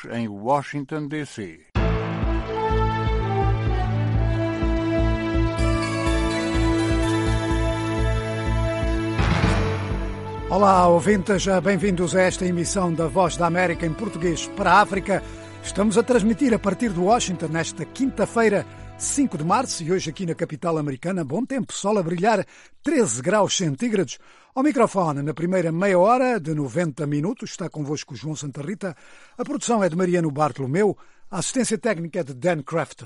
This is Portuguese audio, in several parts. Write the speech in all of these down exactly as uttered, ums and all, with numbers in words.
em Washington, D C Olá, ouvintes, bem-vindos a esta emissão da Voz da América em português para a África. Estamos a transmitir a partir de Washington nesta quinta-feira, cinco de março, e hoje aqui na capital americana, bom tempo, sol a brilhar, treze graus centígrados. Ao microfone, na primeira meia hora de noventa minutos, está convosco o João Santa Rita. A produção é de Mariano Bartolomeu, a assistência técnica é de Dan Crafton.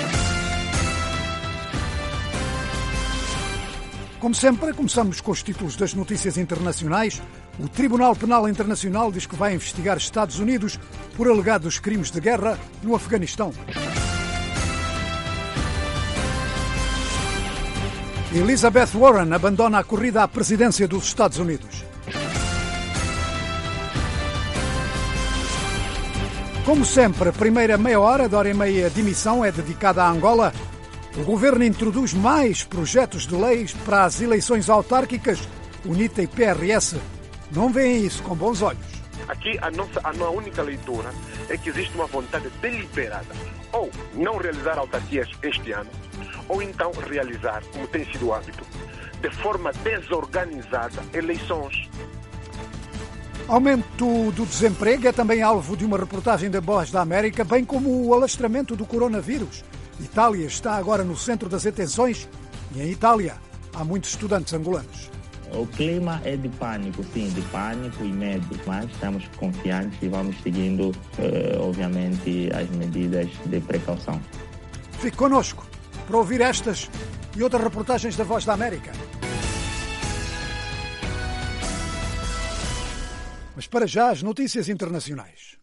Como sempre, começamos com os títulos das notícias internacionais. O Tribunal Penal Internacional diz que vai investigar Estados Unidos por alegados crimes de guerra no Afeganistão. Elizabeth Warren abandona a corrida à presidência dos Estados Unidos. Como sempre, a primeira meia hora da hora e meia de emissão é dedicada à Angola. O governo introduz mais projetos de leis para as eleições autárquicas. O NITA e P R S não veem isso com bons olhos. Aqui a nossa a nossa única leitura é que existe uma vontade deliberada ou não realizar autarquias este ano, ou então realizar, como tem sido o hábito, de forma desorganizada, eleições. Aumento do desemprego é também alvo de uma reportagem da Voz da América, bem como o alastramento do coronavírus. Itália está agora no centro das atenções e em Itália há muitos estudantes angolanos. O clima é de pânico, sim, de pânico e medo, mas estamos confiantes e vamos seguindo, eh, obviamente, as medidas de precaução. Fique connosco para ouvir estas e outras reportagens da Voz da América. Mas para já, as notícias internacionais.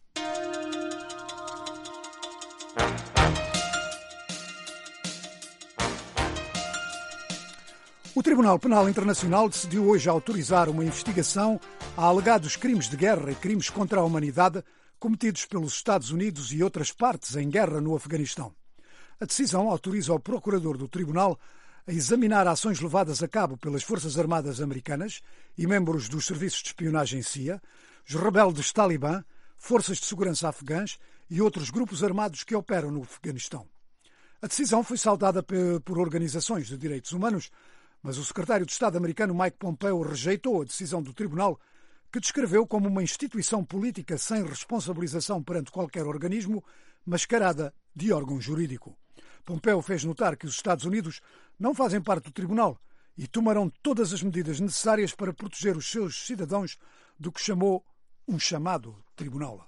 O Tribunal Penal Internacional decidiu hoje autorizar uma investigação a alegados crimes de guerra e crimes contra a humanidade cometidos pelos Estados Unidos e outras partes em guerra no Afeganistão. A decisão autoriza o procurador do Tribunal a examinar ações levadas a cabo pelas Forças Armadas Americanas e membros dos serviços de espionagem C I A, os rebeldes Talibã, forças de segurança afegãs e outros grupos armados que operam no Afeganistão. A decisão foi saudada por organizações de direitos humanos, mas o secretário de Estado americano Mike Pompeo rejeitou a decisão do tribunal, que descreveu como uma instituição política sem responsabilização perante qualquer organismo, mascarada de órgão jurídico. Pompeo fez notar que os Estados Unidos não fazem parte do tribunal e tomarão todas as medidas necessárias para proteger os seus cidadãos do que chamou um chamado tribunal.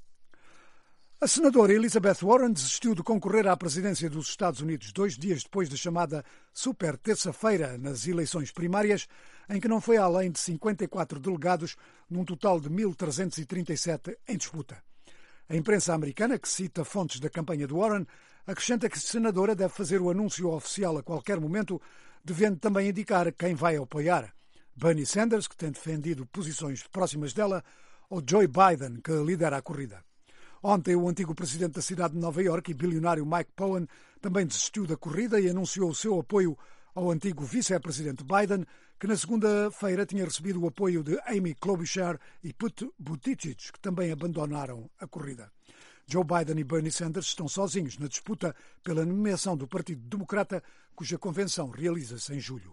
A senadora Elizabeth Warren desistiu de concorrer à presidência dos Estados Unidos dois dias depois da chamada Super Terça-feira nas eleições primárias, em que não foi além de cinquenta e quatro delegados, num total de mil trezentos e trinta e sete em disputa. A imprensa americana, que cita fontes da campanha de Warren, acrescenta que a senadora deve fazer o anúncio oficial a qualquer momento, devendo também indicar quem vai apoiar. Bernie Sanders, que tem defendido posições próximas dela, ou Joe Biden, que lidera a corrida. Ontem, o antigo presidente da cidade de Nova Iorque e bilionário Mike Cohen também desistiu da corrida e anunciou o seu apoio ao antigo vice-presidente Biden, que na segunda-feira tinha recebido o apoio de Amy Klobuchar e Pete Buttigieg, que também abandonaram a corrida. Joe Biden e Bernie Sanders estão sozinhos na disputa pela nomeação do Partido Democrata, cuja convenção realiza-se em julho.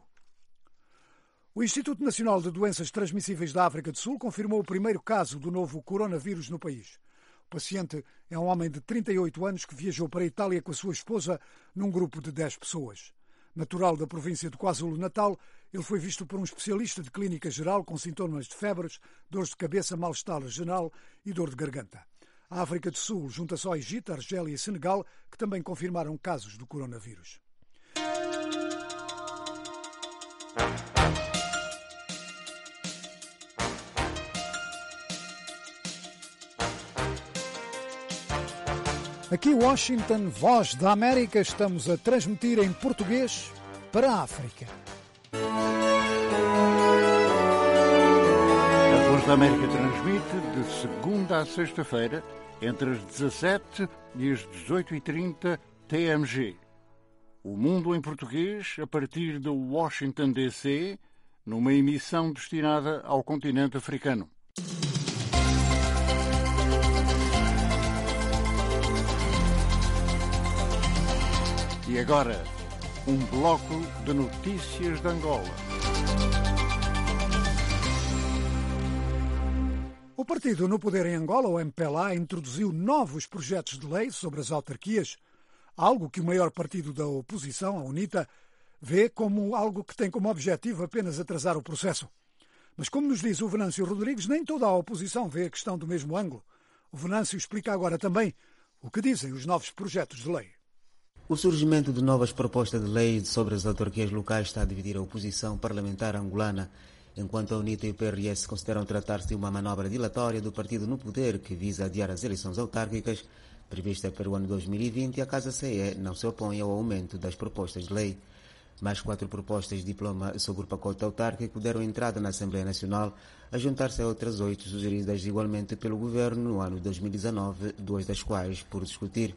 O Instituto Nacional de Doenças Transmissíveis da África do Sul confirmou o primeiro caso do novo coronavírus no país. O paciente é um homem de trinta e oito anos que viajou para a Itália com a sua esposa num grupo de dez pessoas. Natural da província de KwaZulu-Natal, ele foi visto por um especialista de clínica geral com sintomas de febres, dores de cabeça, mal-estar geral e dor de garganta. A África do Sul junta-se ao Egito, Argélia e Senegal, que também confirmaram casos do coronavírus. Aqui Washington, Voz da América, estamos a transmitir em português para a África. A Voz da América transmite de segunda a sexta-feira, entre as dezassete e as dezoito e trinta T M G. O Mundo em Português, a partir de Washington, D C, numa emissão destinada ao continente africano. E agora, um bloco de notícias de Angola. O partido no poder em Angola, o M P L A, introduziu novos projetos de lei sobre as autarquias, algo que o maior partido da oposição, a UNITA, vê como algo que tem como objetivo apenas atrasar o processo. Mas, como nos diz o Venâncio Rodrigues, nem toda a oposição vê a questão do mesmo ângulo. O Venâncio explica agora também o que dizem os novos projetos de lei. O surgimento de novas propostas de lei sobre as autarquias locais está a dividir a oposição parlamentar angolana, enquanto a UNITA e o P R S consideram tratar-se de uma manobra dilatória do partido no poder que visa adiar as eleições autárquicas prevista para o ano dois mil e vinte, e a Casa C E não se opõe ao aumento das propostas de lei. Mais quatro propostas de diploma sobre o pacote autárquico deram entrada na Assembleia Nacional, a juntar-se a outras oito sugeridas igualmente pelo Governo no ano dois mil e dezanove, duas das quais por discutir.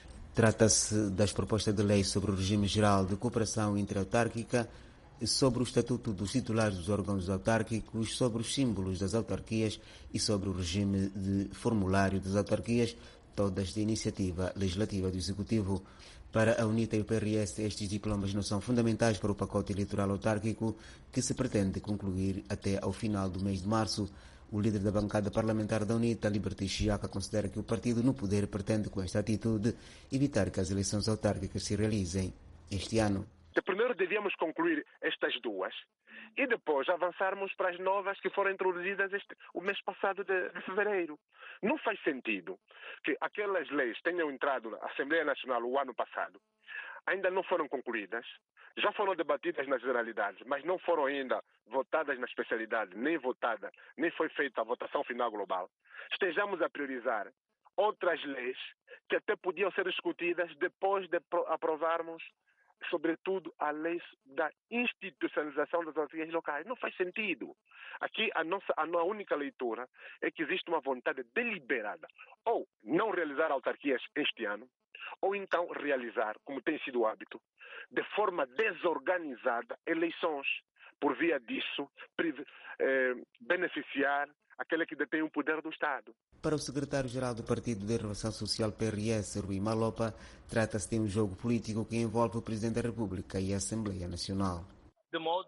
Trata-se das propostas de lei sobre o regime geral de cooperação interautárquica, sobre o estatuto dos titulares dos órgãos autárquicos, sobre os símbolos das autarquias e sobre o regime de formulário das autarquias, todas de iniciativa legislativa do Executivo. Para a UNITA e o P R S, estes diplomas não são fundamentais para o pacote eleitoral autárquico que se pretende concluir até ao final do mês de março. O líder da bancada parlamentar da UNITA, Liberty Chiaka, considera que o partido no poder pretende, com esta atitude, evitar que as eleições autárquicas se realizem este ano. Primeiro devíamos concluir estas duas e depois avançarmos para as novas que foram introduzidas este, o mês passado de, de fevereiro. Não faz sentido que aquelas leis tenham entrado na Assembleia Nacional o ano passado, ainda não foram concluídas, já foram debatidas nas generalidades, mas não foram ainda votadas na especialidade, nem votada, nem foi feita a votação final global. Estejamos a priorizar outras leis que até podiam ser discutidas depois de aprovarmos, sobretudo, a lei da institucionalização das autarquias locais. Não faz sentido. Aqui a nossa a única leitura é que existe uma vontade deliberada ou não realizar autarquias este ano, ou então realizar, como tem sido o hábito, de forma desorganizada, eleições, por via disso, eh, beneficiar aquele que detém o poder do Estado. Para o secretário-geral do Partido de Renovação Social P R S, Rui Malopa, trata-se de um jogo político que envolve o Presidente da República e a Assembleia Nacional. De modo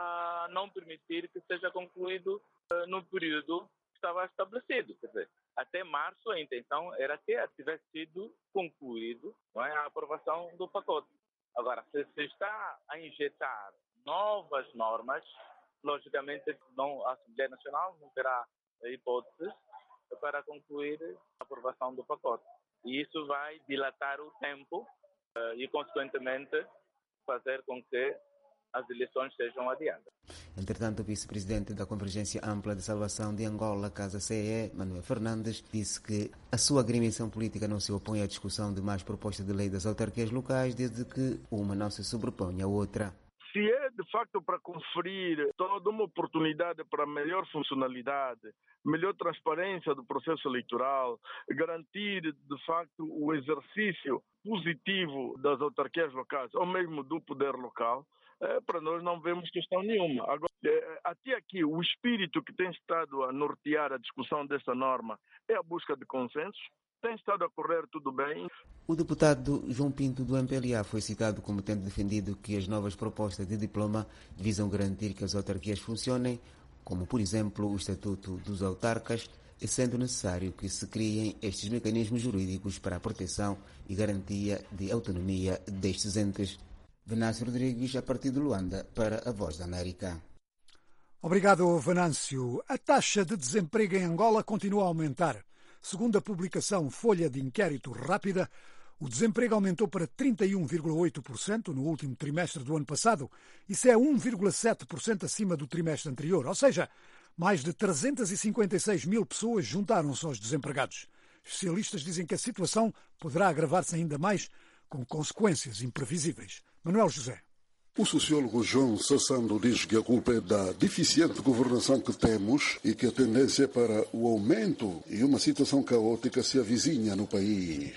a não permitir que seja concluído uh, no período que estava estabelecido. Quer dizer, até março a intenção era que tivesse sido concluído, não é, a aprovação do pacote. Agora, se se está a injetar novas normas, logicamente não, a Assembleia Nacional não terá hipóteses para concluir a aprovação do pacote. E isso vai dilatar o tempo uh, e, consequentemente, fazer com que as eleições sejam adiadas. Entretanto, o vice-presidente da Convergência Ampla de Salvação de Angola, Casa C E, Manuel Fernandes, disse que a sua agremiação política não se opõe à discussão de mais propostas de lei das autarquias locais, desde que uma não se sobrepõe à outra. Se é de facto para conferir toda uma oportunidade para melhor funcionalidade, melhor transparência do processo eleitoral, garantir de facto o exercício positivo das autarquias locais, ou mesmo do poder local, é, para nós não vemos questão nenhuma. Agora, é, até aqui, o espírito que tem estado a nortear a discussão desta norma é a busca de consensos. Tem estado a correr tudo bem. O deputado João Pinto do M P L A foi citado como tendo defendido que as novas propostas de diploma visam garantir que as autarquias funcionem, como por exemplo o Estatuto dos Autarcas, sendo necessário que se criem estes mecanismos jurídicos para a proteção e garantia de autonomia destes entes. Venâncio Rodrigues, a partir de Luanda, para a Voz da América. Obrigado, Venâncio. A taxa de desemprego em Angola continua a aumentar. Segundo a publicação Folha de Inquérito Rápida, o desemprego aumentou para trinta e um vírgula oito por cento no último trimestre do ano passado. Isso é um vírgula sete por cento acima do trimestre anterior. Ou seja, mais de trezentas e cinquenta e seis mil pessoas juntaram-se aos desempregados. Especialistas dizem que a situação poderá agravar-se ainda mais, com consequências imprevisíveis. Manuel José. O sociólogo João Sassando diz que a culpa é da deficiente governação que temos e que a tendência é para o aumento e uma situação caótica se avizinha no país.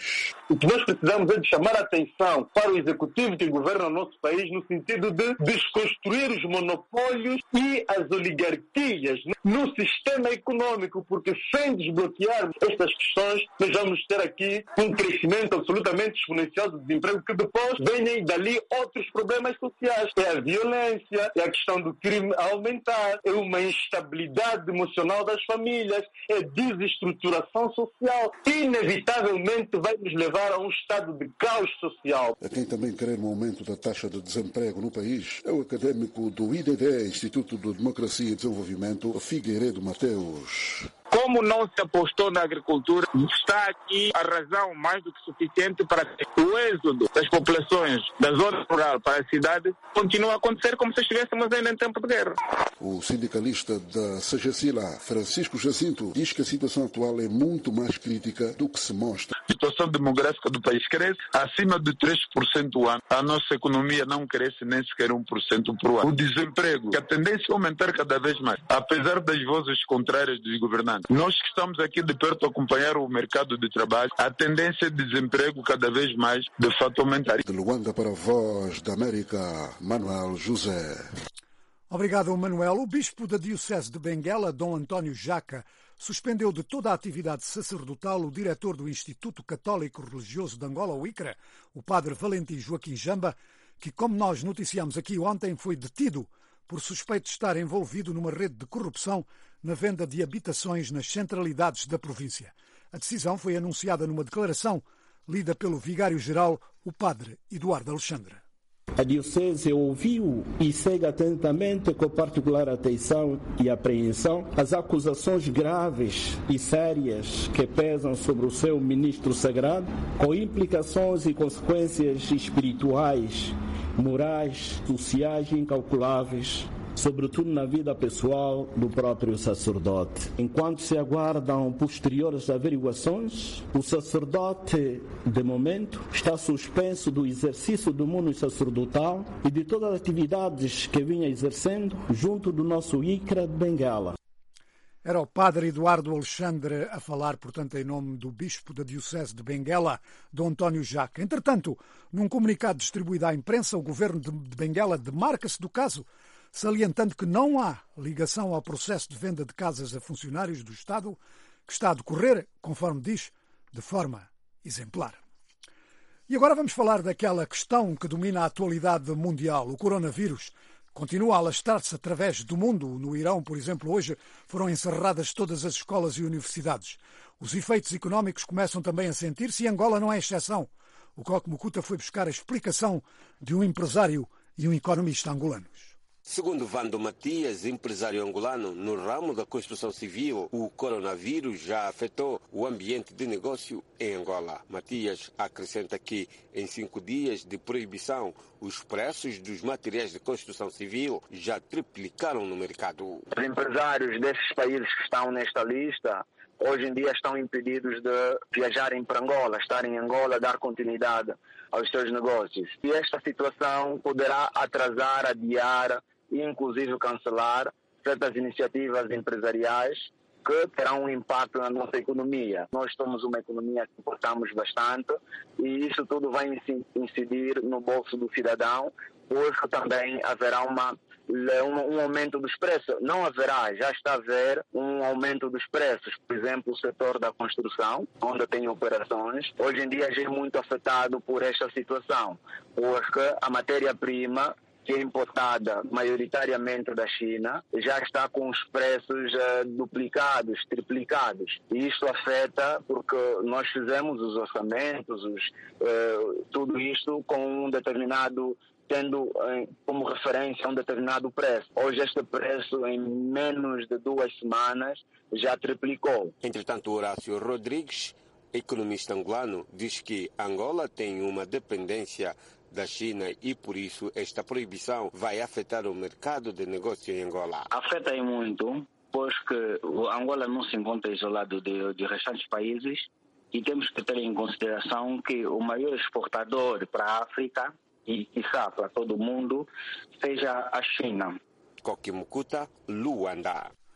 O que nós precisamos é de chamar a atenção para o executivo que governa o nosso país no sentido de desconstruir os monopólios e as oligarquias no sistema econômico, porque sem desbloquearmos estas questões, nós vamos ter aqui um crescimento absolutamente exponencial do desemprego, que depois venham dali outros problemas sociais. É a violência, é a questão do crime a aumentar, é uma instabilidade emocional das famílias, é desestruturação social. Inevitavelmente vai nos levar a um estado de caos social. A quem também quer um aumento da taxa de desemprego no país é o académico do I D D, Instituto de Democracia e Desenvolvimento, Figueiredo Mateus. Como não se apostou na agricultura, está aqui a razão mais do que suficiente para que o êxodo das populações da zona rural para a cidade continue a acontecer como se estivéssemos ainda em tempo de guerra. O sindicalista da Sagacila, Francisco Jacinto, diz que a situação atual é muito mais crítica do que se mostra. A situação demográfica do país cresce acima de três por cento ao ano. A nossa economia não cresce nem sequer um por cento por ano. O desemprego, que a tendência é aumentar cada vez mais, apesar das vozes contrárias dos governantes. Nós que estamos aqui de perto a acompanhar o mercado de trabalho, a tendência de desemprego cada vez mais, de fato, aumentar. De Luanda para a Voz da América, Manuel José. Obrigado, Manuel. O bispo da Diocese de Benguela, Dom António Jaca, suspendeu de toda a atividade sacerdotal o diretor do Instituto Católico Religioso de Angola, o ICRA, o padre Valentim Joaquim Jamba, que, como nós noticiamos aqui ontem, foi detido por suspeito de estar envolvido numa rede de corrupção na venda de habitações nas centralidades da província. A decisão foi anunciada numa declaração lida pelo vigário-geral, o padre Eduardo Alexandre. A Diocese ouviu e segue atentamente, com particular atenção e apreensão, as acusações graves e sérias que pesam sobre o seu ministro sagrado, com implicações e consequências espirituais, morais, sociais incalculáveis, sobretudo na vida pessoal do próprio sacerdote. Enquanto se aguardam posteriores averiguações, o sacerdote, de momento, está suspenso do exercício do mundo sacerdotal e de todas as atividades que vinha exercendo junto do nosso ICRA de Benguela. Era o padre Eduardo Alexandre a falar, portanto, em nome do bispo da Diocese de Benguela, Dom António Jaca. Entretanto, num comunicado distribuído à imprensa, o governo de Benguela demarca-se do caso, salientando que não há ligação ao processo de venda de casas a funcionários do Estado, que está a decorrer, conforme diz, de forma exemplar. E agora vamos falar daquela questão que domina a atualidade mundial, o coronavírus. Continua a alastrar-se através do mundo. No Irão, por exemplo, hoje foram encerradas todas as escolas e universidades. Os efeitos económicos começam também a sentir-se e Angola não é exceção. O Coque Mucuta foi buscar a explicação de um empresário e um economista angolanos. Segundo Vando Matias, empresário angolano no ramo da construção civil, o coronavírus já afetou o ambiente de negócio em Angola. Matias acrescenta que, em cinco dias de proibição, os preços dos materiais de construção civil já triplicaram no mercado. Os empresários desses países que estão nesta lista hoje em dia estão impedidos de viajarem para Angola, estarem em Angola, dar continuidade aos seus negócios. E esta situação poderá atrasar, adiar e inclusive cancelar certas iniciativas empresariais que terão um impacto na nossa economia. Nós somos uma economia que importamos bastante e isso tudo vai incidir no bolso do cidadão, pois também haverá uma Um, um aumento dos preços. Não haverá, já está a haver um aumento dos preços. Por exemplo, o setor da construção, onde tem operações, hoje em dia já é muito afetado por esta situação, porque a matéria-prima, que é importada maioritariamente da China, já está com os preços uh, duplicados, triplicados. E isto afeta porque nós fizemos os orçamentos, os, uh, tudo isto com um determinado tendo como referência um determinado preço. Hoje este preço, em menos de duas semanas, já triplicou. Entretanto, Horácio Rodrigues, economista angolano, diz que Angola tem uma dependência da China e, por isso, esta proibição vai afetar o mercado de negócio em Angola. Afeta em muito, pois que Angola não se encontra isolado de, de restantes países e temos que ter em consideração que o maior exportador para a África e, quiçá, para todo o mundo, seja a China. Coque Mucuta, Luanda.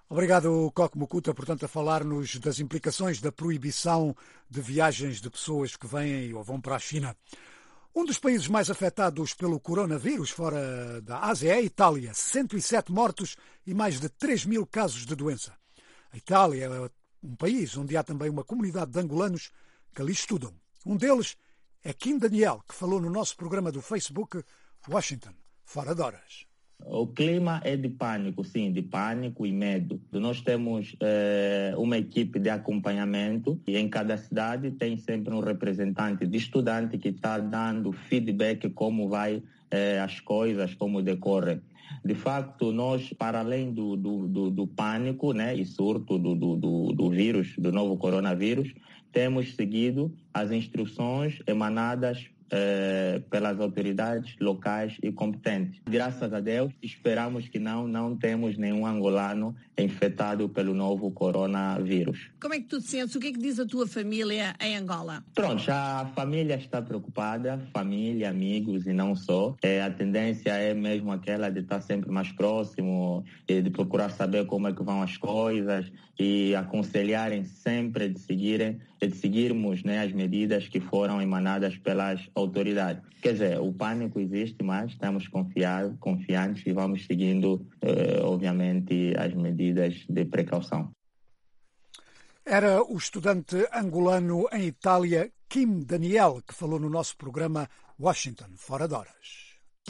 Obrigado, Coque Mucuta, portanto, a falar-nos das implicações da proibição de viagens de pessoas que vêm ou vão para a China. Um dos países mais afetados pelo coronavírus fora da Ásia é a Itália. cento e sete mortos e mais de três mil casos de doença. A Itália é um país onde há também uma comunidade de angolanos que ali estudam. Um deles é Kim Daniel, que falou no nosso programa do Facebook Washington, Fora de Horas. O clima é de pânico, sim, de pânico e medo. Nós temos eh, uma equipe de acompanhamento e em cada cidade tem sempre um representante de estudante que está dando feedback como vai eh, as coisas, como decorre. De facto, nós, para além do, do, do, do pânico, né, e surto do, do, do, do vírus, do novo coronavírus, temos seguido as instruções emanadas Eh, pelas autoridades locais e competentes. Graças a Deus, esperamos que não, não temos nenhum angolano infectado pelo novo coronavírus. Como é que tu te sentes? O que é que diz a tua família em Angola? Pronto, a família está preocupada, família, amigos e não só. É, a tendência é mesmo aquela de estar sempre mais próximo, de procurar saber como é que vão as coisas e aconselharem sempre de seguirem, de seguirmos, né, as medidas que foram emanadas pelas autoridades. Quer dizer, o pânico existe, mas estamos confiados, confiantes e vamos seguindo, eh, obviamente, as medidas de precaução. Era o estudante angolano em Itália, Kim Daniel, que falou no nosso programa Washington, Fora de Horas.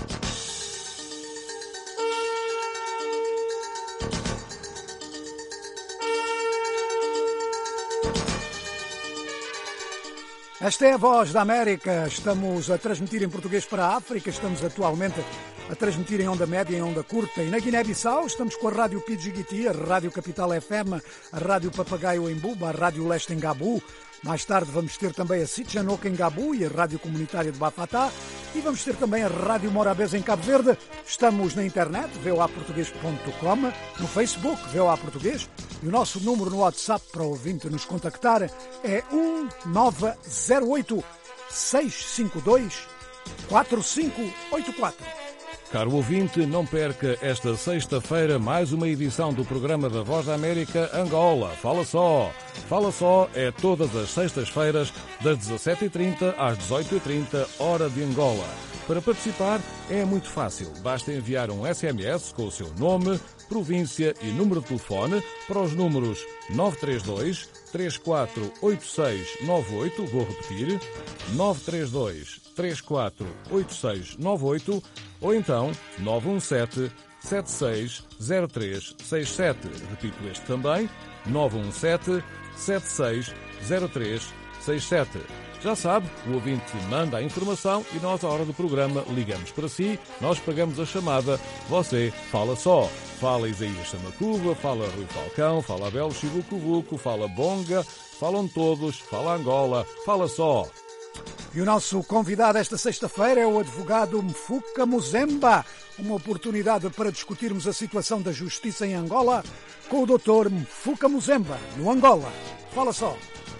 Esta é a Voz da América. Estamos a transmitir em português para a África. Estamos atualmente a transmitir em onda média e em onda curta. E na Guiné-Bissau estamos com a Rádio Pidjigiti, a Rádio Capital F M, a Rádio Papagaio em Buba, a Rádio Leste em Gabu. Mais tarde vamos ter também a Sitjanoca em Gabu e a Rádio Comunitária de Bafatá. E vamos ter também a Rádio Morabeza em Cabo Verde. Estamos na internet, v o a português ponto com, no Facebook, V O A Português. E o nosso número no WhatsApp para o ouvinte nos contactar é um nove zero oito, seis cinco dois, quatro cinco oito quatro. Caro ouvinte, não perca esta sexta-feira mais uma edição do programa da Voz da América Angola. Fala só! Fala só é todas as sextas-feiras, das dezassete e trinta às dezoito e trinta, hora de Angola. Para participar é muito fácil. Basta enviar um S M S com o seu nome, província e número de telefone para os números nove três dois, três quatro oito seis nove oito, vou repetir, nove três dois, três quatro oito seis nove oito, ou então nove um sete, sete seis zero três seis sete. Repito este também, nove um sete, sete seis zero três seis sete. Já sabe, o ouvinte manda a informação e nós, à hora do programa, ligamos para si, nós pagamos a chamada, você fala só. Fala Isaías Samacuba, fala Rui Falcão, fala Abel Chibucubuco, fala Bonga, falam todos, fala Angola, fala só. E o nosso convidado esta sexta-feira é o advogado Mfuka Muzemba. Uma oportunidade para discutirmos a situação da justiça em Angola com o doutor Mfuka Muzemba, no Angola. Fala só.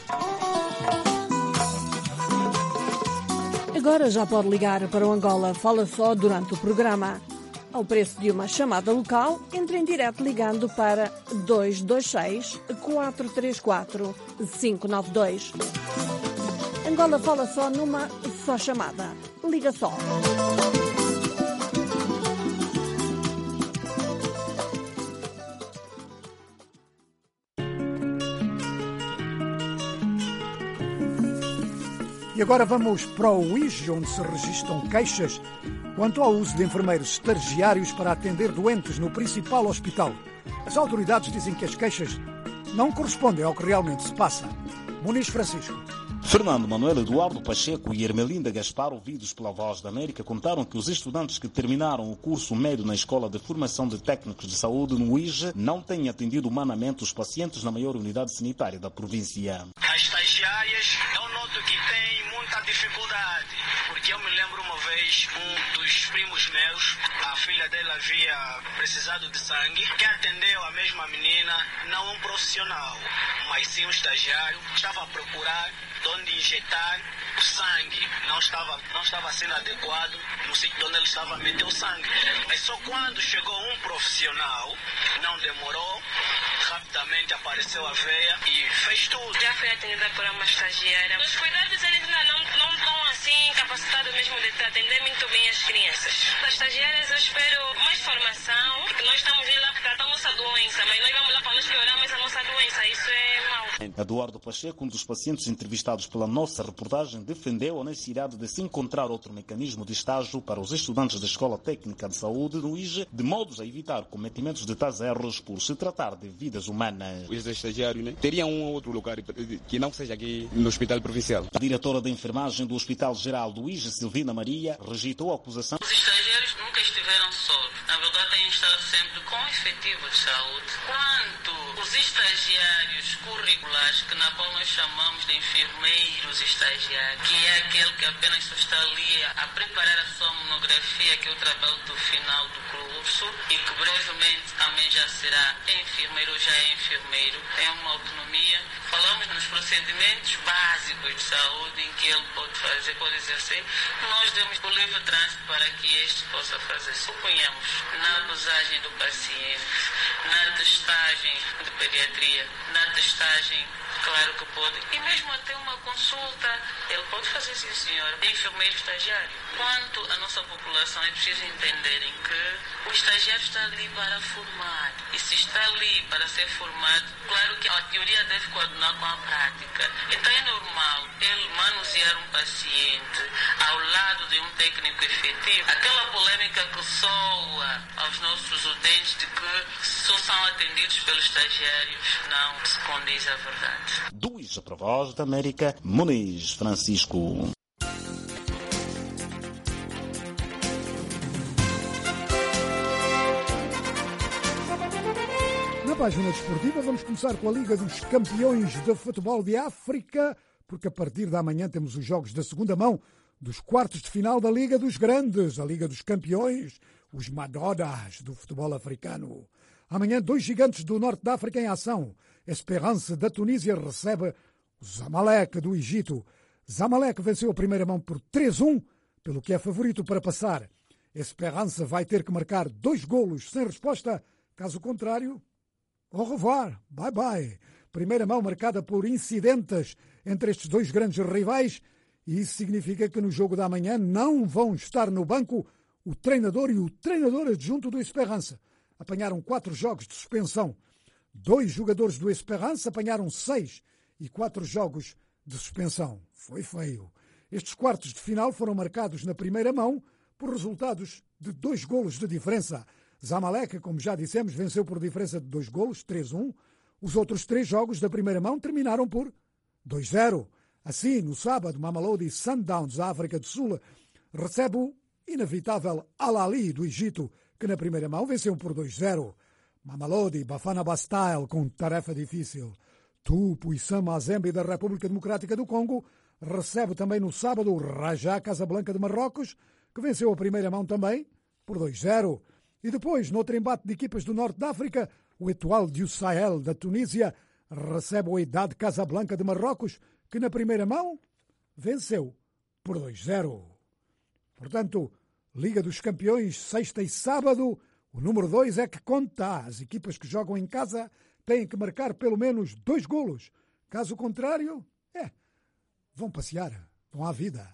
Agora já pode ligar para o Angola Fala Só durante o programa. Ao preço de uma chamada local, entre em direto ligando para dois dois seis, quatro três quatro, cinco nove dois. Angola Fala Só numa só chamada. Liga só. E agora vamos para o U I G, onde se registram queixas quanto ao uso de enfermeiros estagiários para atender doentes no principal hospital. As autoridades dizem que as queixas não correspondem ao que realmente se passa. Muniz Francisco. Fernando Manuel Eduardo Pacheco e Ermelinda Gaspar, ouvidos pela Voz da América, contaram que os estudantes que terminaram o curso médio na Escola de Formação de Técnicos de Saúde, no U I G, não têm atendido humanamente os pacientes na maior unidade sanitária da província. As estagiárias, eu noto que têm muita dificuldade, porque eu me lembro uma vez, um dos primos meus, a filha dele havia precisado de sangue, quem atendeu a mesma menina, não um profissional, mas sim um estagiário, estava a procurar de onde injetar o sangue, não estava, não estava sendo adequado no sítio onde ele estava a meter o sangue. Mas só quando chegou um profissional, não demorou, rapidamente apareceu a veia e fez tudo. Já fui atendida por uma estagiária. Os cuidados eles ainda não, não estão assim capacitados mesmo de atender muito bem as crianças. As estagiárias eu espero mais formação, porque nós estamos lá para tratar a nossa doença, mas nós vamos lá para nos piorar mais a nossa doença, isso é mau. Eduardo Pacheco, um dos pacientes entrevistados pela nossa reportagem, defendeu a necessidade de se encontrar outro mecanismo de estágio para os estudantes da Escola Técnica de Saúde no I J E, de modos a evitar cometimentos de tais erros por se tratar de vidas humanas. Os estagiários, né, teriam um outro lugar que não seja aqui no Hospital Provincial. A diretora de enfermagem do Hospital Geral do I J E, Silvina Maria, rejeitou a acusação. Os estagiários nunca estiveram sós. Na verdade, têm estado sempre com efetivo de saúde. Quanto os estagiários curriculares, que na qual nós chamamos de enfermeiros estagiários, que é aquele que apenas só está ali a preparar a sua monografia, que é o trabalho do final do curso, e que brevemente também já será enfermeiro ou já é enfermeiro, tem uma autonomia. Falamos nos procedimentos básicos de saúde em que ele pode fazer, pode exercer. Nós demos o livre trânsito para que este possa fazer. Suponhamos, na dosagem do paciente, na testagem de pediatria, na testagem, claro que pode, e mesmo até uma consulta, ele pode fazer, sim senhora, é enfermeiro estagiário. Quanto à nossa população, é preciso entenderem que o estagiário está ali para formar, e se está ali para ser formado, claro que a teoria deve coadunar com a prática. Então é normal ele manusear um paciente ao lado de um técnico efetivo. Aquela polêmica que soa aos nossos utentes de que só são atendidos pelos estagiários, não se condiz à verdade. Do I J E para a Voz da América, Muniz Francisco. Na página desportiva vamos começar com a Liga dos Campeões de Futebol de África, porque a partir da manhã temos os jogos da segunda mão dos quartos de final da Liga dos Grandes, a Liga dos Campeões, os Madodas do futebol africano. Amanhã, dois gigantes do norte da África em ação. Esperance da Tunísia recebe o Zamalek do Egito. Zamalek venceu a primeira mão por três a um, pelo que é favorito para passar. Esperance vai ter que marcar dois golos sem resposta, caso contrário, au revoir, bye bye. Primeira mão marcada por incidentes entre estes dois grandes rivais, e isso significa que no jogo da manhã não vão estar no banco o treinador e o treinador adjunto do Esperance. Apanharam quatro jogos de suspensão. Dois jogadores do Esperance apanharam seis e quatro jogos de suspensão. Foi feio. Estes quartos de final foram marcados na primeira mão por resultados de dois golos de diferença. Zamalek, como já dissemos, venceu por diferença de dois golos, três a um. Os outros três jogos da primeira mão terminaram por dois a zero. Assim, no sábado, Mamelodi Sundowns, da África do Sul, recebe o inevitável Al Ahly do Egito, que na primeira mão venceu por dois a zero. Mamelodi Bafana Bastille com tarefa difícil. Tupo e Sam Mazembe da República Democrática do Congo recebe também no sábado o Raja Casablanca de Marrocos, que venceu a primeira mão também por dois a zero. E depois, no outro embate de equipas do norte da África, o Etoile du Sahel da Tunísia recebe o Wydad Casablanca de Marrocos, que na primeira mão venceu por dois a zero. Portanto, Liga dos Campeões, sexta e sábado, o número dois é que conta. As equipas que jogam em casa têm que marcar pelo menos dois golos. Caso contrário, é, vão passear, vão à vida.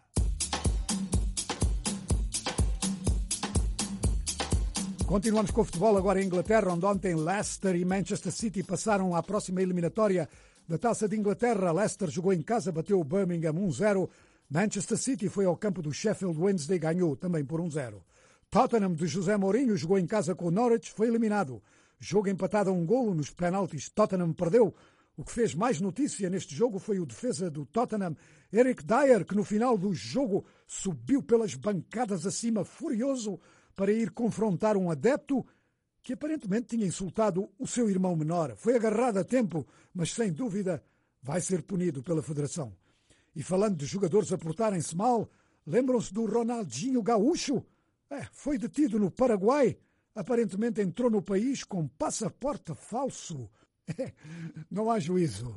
Continuamos com o futebol agora em Inglaterra, onde ontem Leicester e Manchester City passaram à próxima eliminatória da Taça de Inglaterra. Leicester jogou em casa, bateu o Birmingham um a zero. Manchester City foi ao campo do Sheffield Wednesday e ganhou também por um a zero. Tottenham de José Mourinho jogou em casa com o Norwich, foi eliminado. Jogo empatado a um golo nos penaltis. Tottenham perdeu. O que fez mais notícia neste jogo foi o defesa do Tottenham, Eric Dyer, que no final do jogo subiu pelas bancadas acima, furioso, para ir confrontar um adepto que aparentemente tinha insultado o seu irmão menor. Foi agarrado a tempo, mas sem dúvida vai ser punido pela Federação. E falando de jogadores a portarem-se mal, lembram-se do Ronaldinho Gaúcho? É, foi detido no Paraguai. Aparentemente entrou no país com passaporte falso. É, não há juízo.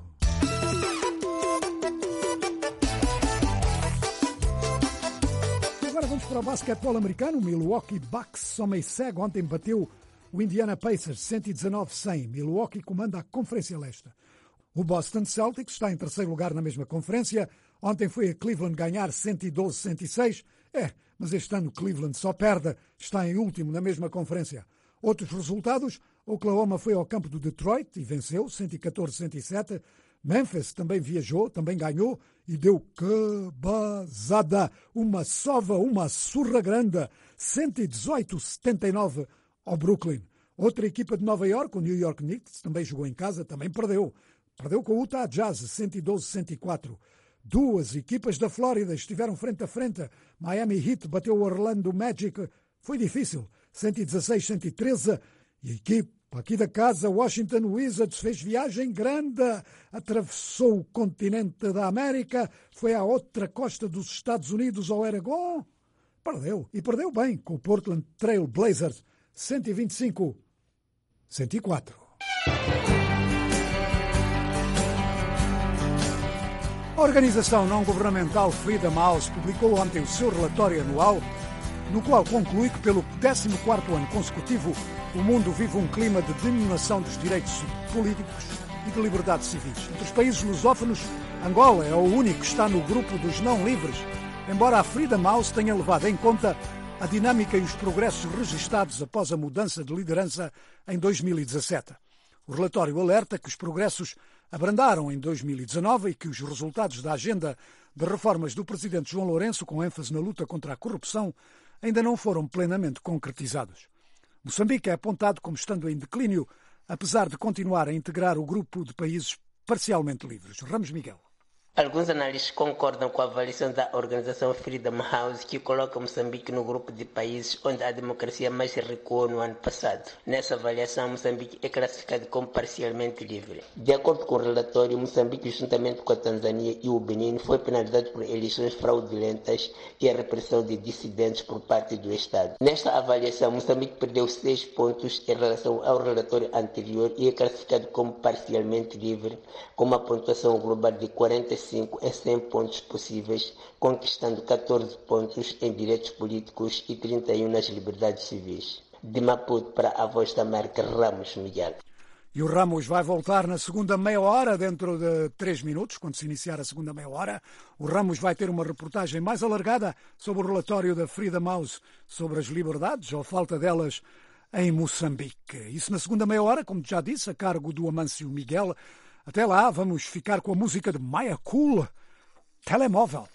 Agora vamos para o basquetebol americano. O Milwaukee Bucks só meio cego. Ontem bateu o Indiana Pacers cento e dezanove a cem. Milwaukee comanda a Conferência Leste. O Boston Celtics está em terceiro lugar na mesma conferência. Ontem foi a Cleveland ganhar cento e doze a cento e seis. É, mas este ano Cleveland só perde. Está em último na mesma conferência. Outros resultados: Oklahoma foi ao campo do Detroit e venceu cento e catorze a cento e sete. Memphis também viajou, também ganhou e deu cabazada. Uma sova, uma surra grande. cento e dezoito a setenta e nove ao Brooklyn. Outra equipa de Nova York, o New York Knicks, também jogou em casa, também perdeu. Perdeu com o Utah Jazz, cento e doze a cento e quatro. Duas equipas da Flórida estiveram frente a frente. Miami Heat bateu o Orlando Magic. Foi difícil, cento e dezasseis a cento e treze. E a equipa aqui da casa, Washington Wizards, fez viagem grande. Atravessou o continente da América, foi à outra costa dos Estados Unidos, ao Oregon. Perdeu, e perdeu bem, com o Portland Trail Blazers, cento e vinte e cinco a cento e quatro. A organização não-governamental Freedom House publicou ontem o seu relatório anual, no qual conclui que pelo décimo quarto ano consecutivo o mundo vive um clima de diminuição dos direitos políticos e de liberdades civis. Entre os países lusófonos, Angola é o único que está no grupo dos não livres, embora a Freedom House tenha levado em conta a dinâmica e os progressos registados após a mudança de liderança em dois mil e dezassete. O relatório alerta que os progressos abrandaram em dois mil e dezanove e que os resultados da agenda de reformas do presidente João Lourenço, com ênfase na luta contra a corrupção, ainda não foram plenamente concretizados. Moçambique é apontado como estando em declínio, apesar de continuar a integrar o grupo de países parcialmente livres. Ramos Miguel. Alguns analistas concordam com a avaliação da organização Freedom House, que coloca Moçambique no grupo de países onde a democracia mais recuou no ano passado. Nessa avaliação, Moçambique é classificado como parcialmente livre. De acordo com o relatório, Moçambique, juntamente com a Tanzânia e o Benin, foi penalizado por eleições fraudulentas e a repressão de dissidentes por parte do Estado. Nesta avaliação, Moçambique perdeu seis pontos em relação ao relatório anterior e é classificado como parcialmente livre, com uma pontuação global de quarenta e cinco em cem pontos possíveis, conquistando catorze pontos em direitos políticos e trinta e um nas liberdades civis. De Maputo para a Voz da América, Ramos Miguel. E o Ramos vai voltar na segunda meia hora, dentro de três minutos, quando se iniciar a segunda meia hora. O Ramos vai ter uma reportagem mais alargada sobre o relatório da Freedom House sobre as liberdades, ou falta delas, em Moçambique. Isso na segunda meia hora, como já disse, a cargo do Amâncio Miguel. Até lá, vamos ficar com a música de Maya Cool, Telemóvel.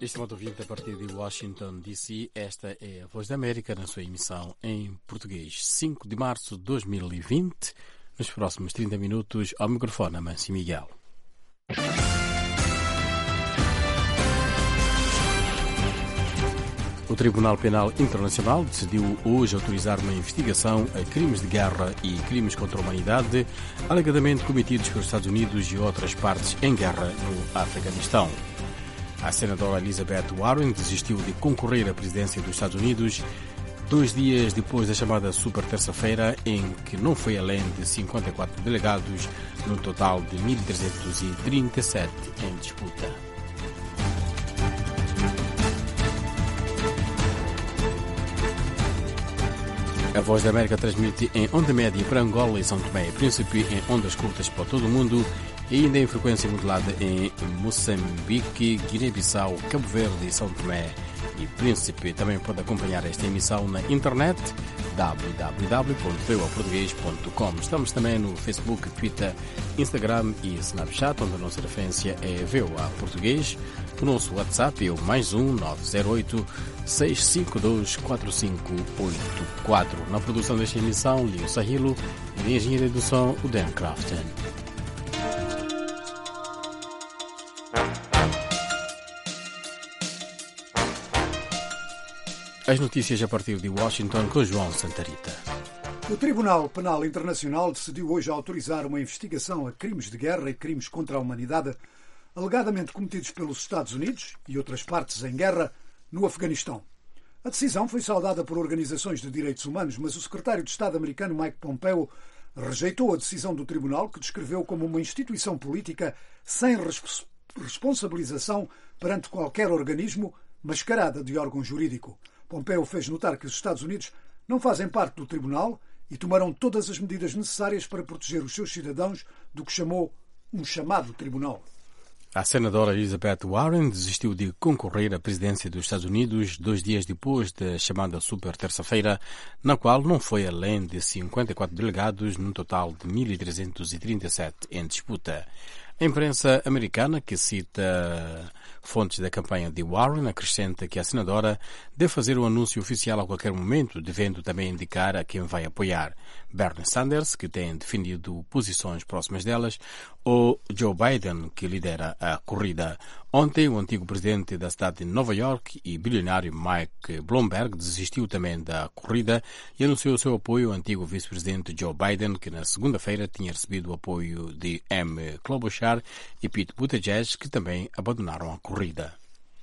Estimado ouvinte, a partir de Washington, D C, esta é a Voz da América na sua emissão em português. cinco de março de dois mil e vinte, nos próximos trinta minutos, ao microfone Amancio Miguel. O Tribunal Penal Internacional decidiu hoje autorizar uma investigação a crimes de guerra e crimes contra a humanidade, alegadamente cometidos pelos Estados Unidos e outras partes em guerra no Afeganistão. A senadora Elizabeth Warren desistiu de concorrer à presidência dos Estados Unidos dois dias depois da chamada Super Terça-feira, em que não foi além de cinquenta e quatro delegados, num total de mil trezentos e trinta e sete em disputa. A Voz da América transmite em onda média para Angola e São Tomé e Príncipe, em ondas curtas para todo o mundo e ainda em frequência modulada em Moçambique, Guiné-Bissau, Cabo Verde e São Tomé e Príncipe. Também pode acompanhar esta emissão na internet w w w ponto v o a português ponto com. Estamos também no Facebook, Twitter, Instagram e Snapchat, onde a nossa referência é V O A Português. O nosso WhatsApp é o mais um nove zero oito, seis cinco dois, quatro cinco oito quatro. Na produção desta emissão, Leo Sahilo, e na engenharia do som, o Dan Crafton. As notícias a partir de Washington com João Santarita. O Tribunal Penal Internacional decidiu hoje autorizar uma investigação a crimes de guerra e crimes contra a humanidade alegadamente cometidos pelos Estados Unidos e outras partes em guerra no Afeganistão. A decisão foi saudada por organizações de direitos humanos, mas o secretário de Estado americano Mike Pompeo rejeitou a decisão do tribunal, que descreveu como uma instituição política sem res- responsabilização perante qualquer organismo, mascarada de órgão jurídico. Pompeo fez notar que os Estados Unidos não fazem parte do tribunal e tomarão todas as medidas necessárias para proteger os seus cidadãos do que chamou um chamado tribunal. A senadora Elizabeth Warren desistiu de concorrer à presidência dos Estados Unidos dois dias depois da chamada Super Terça-feira, na qual não foi além de cinquenta e quatro delegados, num total de mil trezentos e trinta e sete em disputa. A imprensa americana, que cita fontes da campanha de Warren, acrescenta que a senadora deve fazer um anúncio oficial a qualquer momento, devendo também indicar a quem vai apoiar: Bernie Sanders, que tem defendido posições próximas delas, ou Joe Biden, que lidera a corrida. Ontem, o antigo presidente da cidade de Nova York e bilionário Mike Bloomberg desistiu também da corrida e anunciou seu apoio ao antigo vice-presidente Joe Biden, que na segunda-feira tinha recebido o apoio de Amy Klobuchar e Pete Buttigieg, que também abandonaram a corrida.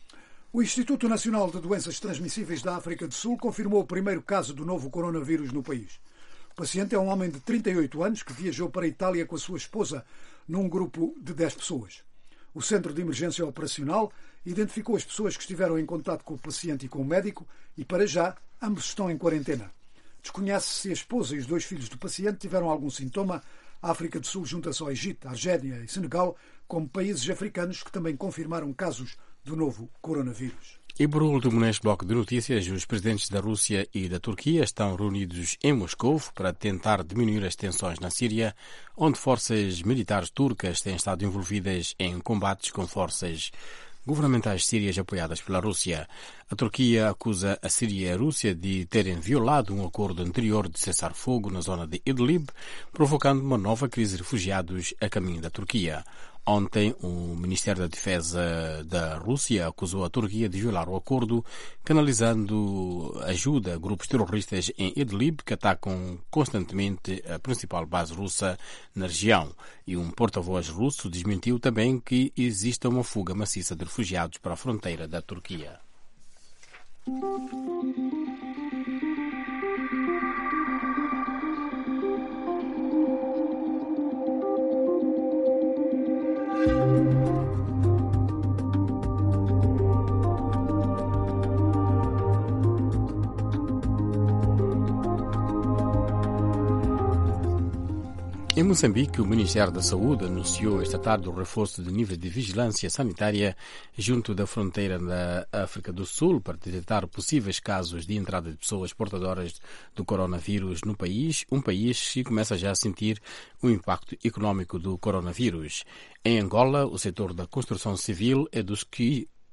O Instituto Nacional de Doenças Transmissíveis da África do Sul confirmou o primeiro caso do novo coronavírus no país. O paciente é um homem de trinta e oito anos que viajou para a Itália com a sua esposa num grupo de dez pessoas. O Centro de Emergência Operacional identificou as pessoas que estiveram em contato com o paciente e com o médico e, para já, ambos estão em quarentena. Desconhece-se se a esposa e os dois filhos do paciente tiveram algum sintoma. A África do Sul junta-se ao Egito, Argélia e Senegal como países africanos que também confirmaram casos do novo coronavírus. E por último, neste bloco de notícias, os presidentes da Rússia e da Turquia estão reunidos em Moscou para tentar diminuir as tensões na Síria, onde forças militares turcas têm estado envolvidas em combates com forças governamentais sírias apoiadas pela Rússia. A Turquia acusa a Síria e a Rússia de terem violado um acordo anterior de cessar-fogo na zona de Idlib, provocando uma nova crise de refugiados a caminho da Turquia. Ontem, o Ministério da Defesa da Rússia acusou a Turquia de violar o acordo, canalizando ajuda a grupos terroristas em Idlib que atacam constantemente a principal base russa na região. E um porta-voz russo desmentiu também que exista uma fuga maciça de refugiados para a fronteira da Turquia. Em Moçambique, o Ministério da Saúde anunciou esta tarde o reforço de níveis de vigilância sanitária junto da fronteira da África do Sul para detectar possíveis casos de entrada de pessoas portadoras do coronavírus no país, um país que começa já a sentir o impacto econômico do coronavírus. Em Angola, o setor da construção civil é dos que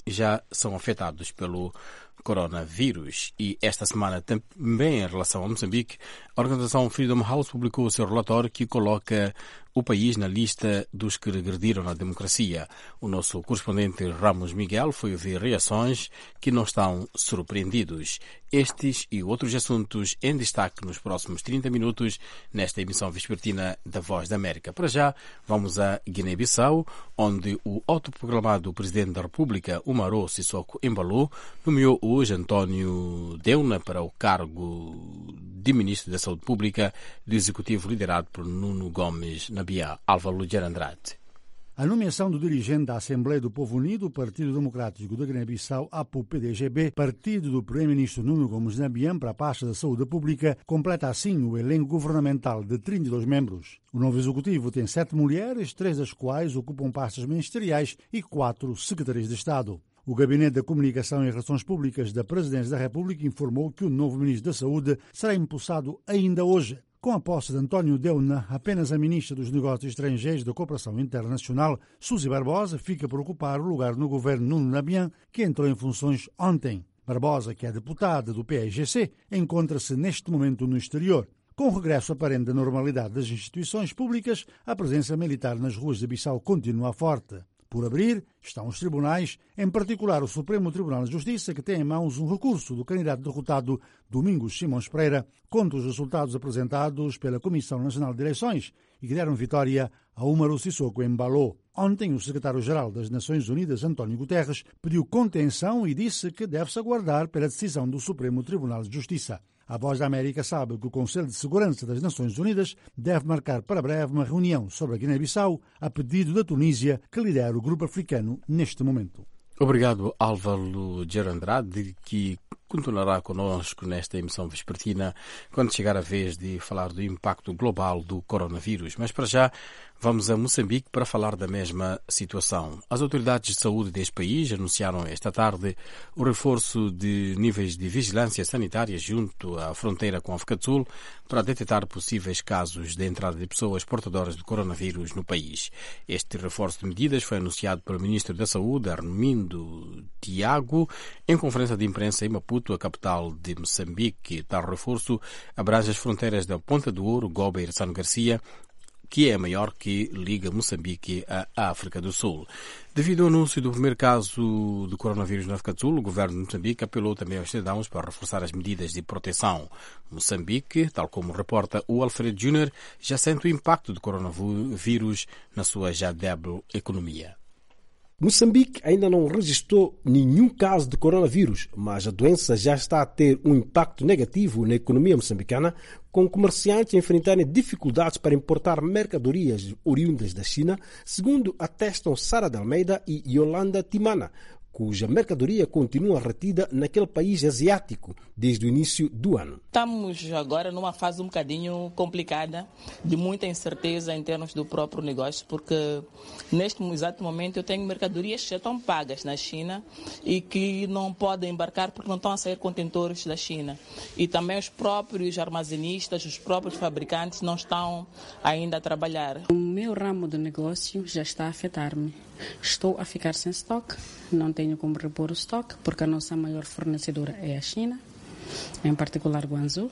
já são afetados pelo coronavírus. E esta semana, também em relação a Moçambique, a organização Freedom House publicou o seu relatório que coloca o país na lista dos que regrediram na democracia. O nosso correspondente Ramos Miguel foi ouvir reações que não estão surpreendidos. Estes e outros assuntos em destaque nos próximos trinta minutos nesta emissão vespertina da Voz da América. Para já, vamos a Guiné-Bissau, onde o autoproclamado Presidente da República, Umaro Sissoko Embalo, nomeou hoje António Deuna para o cargo de Ministro da Saúde Pública do Executivo liderado por Nuno Gomes Nabia. Álvaro Luger Andrade. A nomeação do dirigente da Assembleia do Povo Unido, Partido Democrático da Guiné-Bissau, A P U P D G B, partido do Primeiro-Ministro Nuno Gomes Nabian para a pasta da Saúde Pública, completa assim o elenco governamental de trinta e dois membros. O novo executivo tem sete mulheres, três das quais ocupam pastas ministeriais e quatro secretarias de Estado. O Gabinete da Comunicação e Relações Públicas da Presidência da República informou que o novo Ministro da Saúde será empossado ainda hoje. Com a posse de António Deuna, apenas a Ministra dos Negócios Estrangeiros e da Cooperação Internacional, Suzy Barbosa, fica por ocupar o lugar no governo Nuno Nabian, que entrou em funções ontem. Barbosa, que é deputada do P A I G C, encontra-se neste momento no exterior. Com o regresso aparente da normalidade das instituições públicas, a presença militar nas ruas de Bissau continua forte. Por abrir estão os tribunais, em particular o Supremo Tribunal de Justiça, que tem em mãos um recurso do candidato derrotado Domingos Simões Pereira contra os resultados apresentados pela Comissão Nacional de Eleições e que deram vitória a Umaro Sissoko Embalo. Ontem, o secretário-geral das Nações Unidas, António Guterres, pediu contenção e disse que deve-se aguardar pela decisão do Supremo Tribunal de Justiça. A Voz da América sabe que o Conselho de Segurança das Nações Unidas deve marcar para breve uma reunião sobre a Guiné-Bissau a pedido da Tunísia, que lidera o grupo africano neste momento. Obrigado, Álvaro Gerandrade, que continuará connosco nesta emissão vespertina quando chegar a vez de falar do impacto global do coronavírus. Mas para já vamos a Moçambique para falar da mesma situação. As autoridades de saúde deste país anunciaram esta tarde o reforço de níveis de vigilância sanitária junto à fronteira com a África do Sul para detectar possíveis casos de entrada de pessoas portadoras de coronavírus no país. Este reforço de medidas foi anunciado pelo Ministro da Saúde, Armindo Tiago, em conferência de imprensa em Maputo, a capital de Moçambique. Tal reforço abrange as fronteiras da Ponta do Ouro, Goba e São Garcia, que é a maior que liga Moçambique à África do Sul. Devido ao anúncio do primeiro caso de coronavírus na África do Sul, o governo de Moçambique apelou também aos cidadãos para reforçar as medidas de proteção. Moçambique, tal como reporta o Alfredo Júnior, já sente o impacto do coronavírus na sua já débil economia. Moçambique ainda não registrou nenhum caso de coronavírus, mas a doença já está a ter um impacto negativo na economia moçambicana, com comerciantes a enfrentarem dificuldades para importar mercadorias oriundas da China, segundo atestam Sara de Almeida e Yolanda Timana, cuja mercadoria continua retida naquele país asiático desde o início do ano. Estamos agora numa fase um bocadinho complicada, de muita incerteza em termos do próprio negócio, porque neste exato momento eu tenho mercadorias que já estão pagas na China e que não podem embarcar porque não estão a sair contentores da China. E também os próprios armazenistas, os próprios fabricantes não estão ainda a trabalhar. O meu ramo de negócio já está a afetar-me. Estou a ficar sem estoque, não tenho como repor o estoque, porque a nossa maior fornecedora é a China, em particular Guangzhou,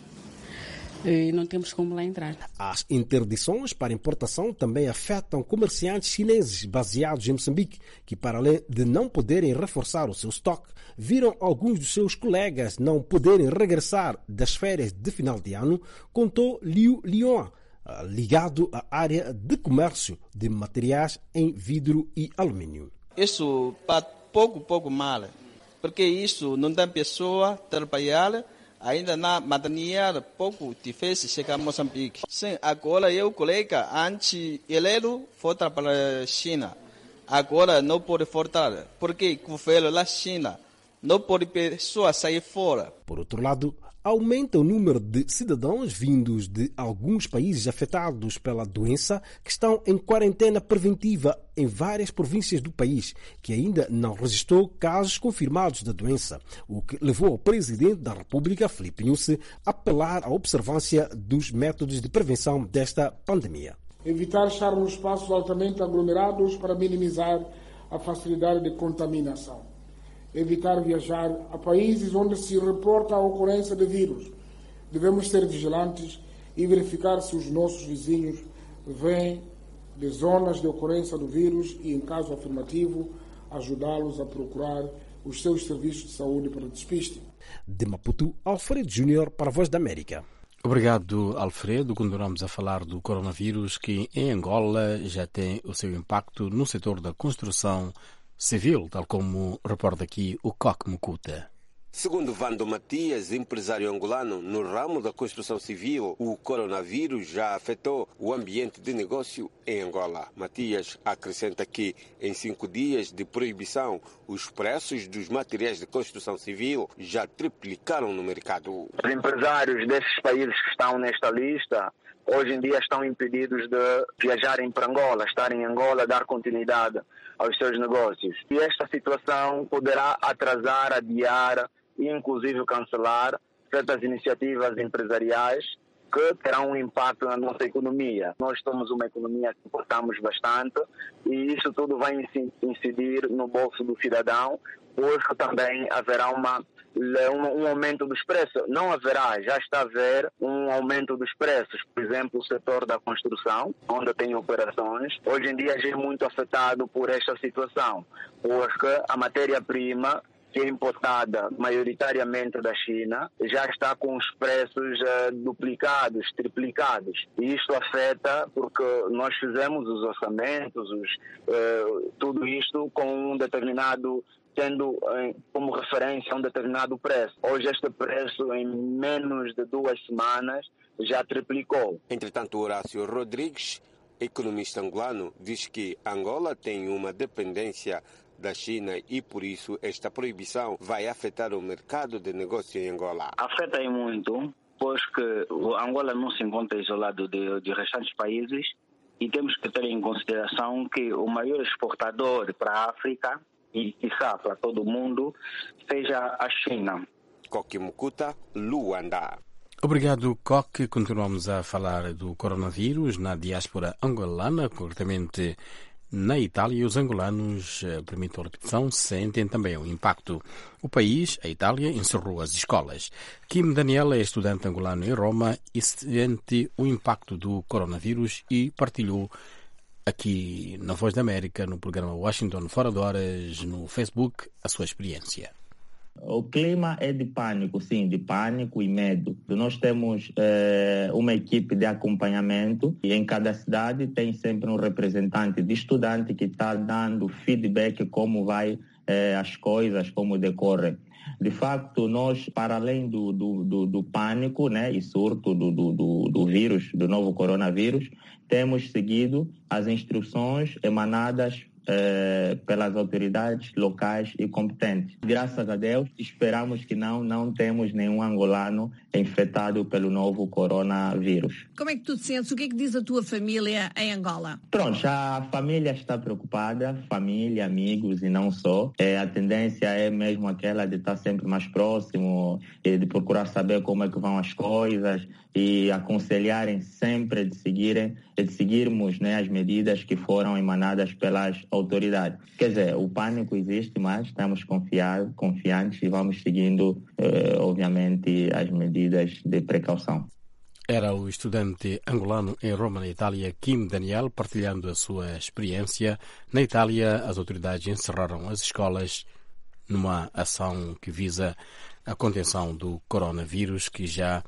e não temos como lá entrar. As interdições para importação também afetam comerciantes chineses baseados em Moçambique, que, para além de não poderem reforçar o seu estoque, viram alguns dos seus colegas não poderem regressar das férias de final de ano, contou Liu Lion, ligado à área de comércio de materiais em vidro e alumínio. Isso está pouco, pouco mal, porque isso não tem pessoa trabalhar, ainda na material pouco difícil chegar a Moçambique. Sim, agora eu, colega, antes ele foi trabalhar na China, agora não pode voltar, porque o governo da China não pode pessoa sair fora. Por outro lado, aumenta o número de cidadãos vindos de alguns países afetados pela doença que estão em quarentena preventiva em várias províncias do país, que ainda não registrou casos confirmados da doença, o que levou o presidente da República, Filipe Nyusi, a apelar à observância dos métodos de prevenção desta pandemia. Evitar estar nos espaços altamente aglomerados para minimizar a facilidade de contaminação. evitar viajar a países onde se reporta a ocorrência de vírus. Devemos ser vigilantes e verificar se os nossos vizinhos vêm de zonas de ocorrência do vírus e, em caso afirmativo, ajudá-los a procurar os seus serviços de saúde para despiste. De Maputo, Alfredo Júnior para a Voz da América. Obrigado, Alfredo. Continuamos a falar do coronavírus que em Angola já tem o seu impacto no setor da construção civil, tal como reporta aqui o Coque Mucuta. Segundo Vando Matias, empresário angolano no ramo da construção civil, o coronavírus já afetou o ambiente de negócio em Angola. Matias acrescenta que, em cinco dias de proibição, os preços dos materiais de construção civil já triplicaram no mercado. Os empresários desses países que estão nesta lista hoje em dia estão impedidos de viajarem para Angola, estarem em Angola, dar continuidade aos seus negócios. E esta situação poderá atrasar, adiar e inclusive cancelar certas iniciativas empresariais que terão um impacto na nossa economia. Nós somos uma economia que importamos bastante e isso tudo vai incidir no bolso do cidadão, porque também haverá uma, um, um aumento dos preços. Não haverá, já está a haver um aumento dos preços. Por exemplo, o setor da construção, onde tem operações, hoje em dia já é muito afetado por esta situação, porque a matéria-prima, que é importada maioritariamente da China, já está com os preços uh, duplicados, triplicados. E isto afeta porque nós fizemos os orçamentos, os, uh, tudo isto com um determinado, tendo uh, como referência um determinado preço. Hoje este preço, em menos de duas semanas, já triplicou. Entretanto, Horácio Rodrigues, economista angolano, diz que Angola tem uma dependência da China e, por isso, esta proibição vai afetar o mercado de negócio em Angola. Afeta aí muito, pois que Angola não se encontra isolado de, de restantes países e temos que ter em consideração que o maior exportador para a África e, quiçá, para todo o mundo, seja a China. Coque Mucuta, Luanda. Obrigado, Coque. Continuamos a falar do coronavírus na diáspora angolana, concretamente na Itália. Os angolanos, permito a repetição, sentem também o impacto. O país, a Itália, encerrou as escolas. Kim Daniel é estudante angolano em Roma e sente o impacto do coronavírus e partilhou aqui na Voz da América, no programa Washington Fora de Horas, no Facebook, a sua experiência. O clima é de pânico, sim, de pânico e medo. Nós temos eh, uma equipe de acompanhamento e em cada cidade tem sempre um representante de estudante que está dando feedback como vai eh, as coisas, como decorre. De facto, nós, para além do, do, do, do pânico, né, e surto do, do, do, do vírus, do novo coronavírus, temos seguido as instruções emanadas Eh, pelas autoridades locais e competentes. Graças a Deus, esperamos que não, não temos nenhum angolano infectado pelo novo coronavírus. Como é que tu te sentes? O que é que diz a tua família em Angola? Pronto, a família está preocupada, família, amigos e não só. É, a tendência é mesmo aquela de estar sempre mais próximo, de procurar saber como é que vão as coisas e aconselharem sempre de seguirem, de seguirmos, né, as medidas que foram emanadas pelas autoridades. Quer dizer, o pânico existe, mas estamos confiados, confiantes e vamos seguindo, eh, obviamente, as medidas de precaução. Era o estudante angolano em Roma, na Itália, Kim Daniel, partilhando a sua experiência. Na Itália, as autoridades encerraram as escolas numa ação que visa a contenção do coronavírus, que já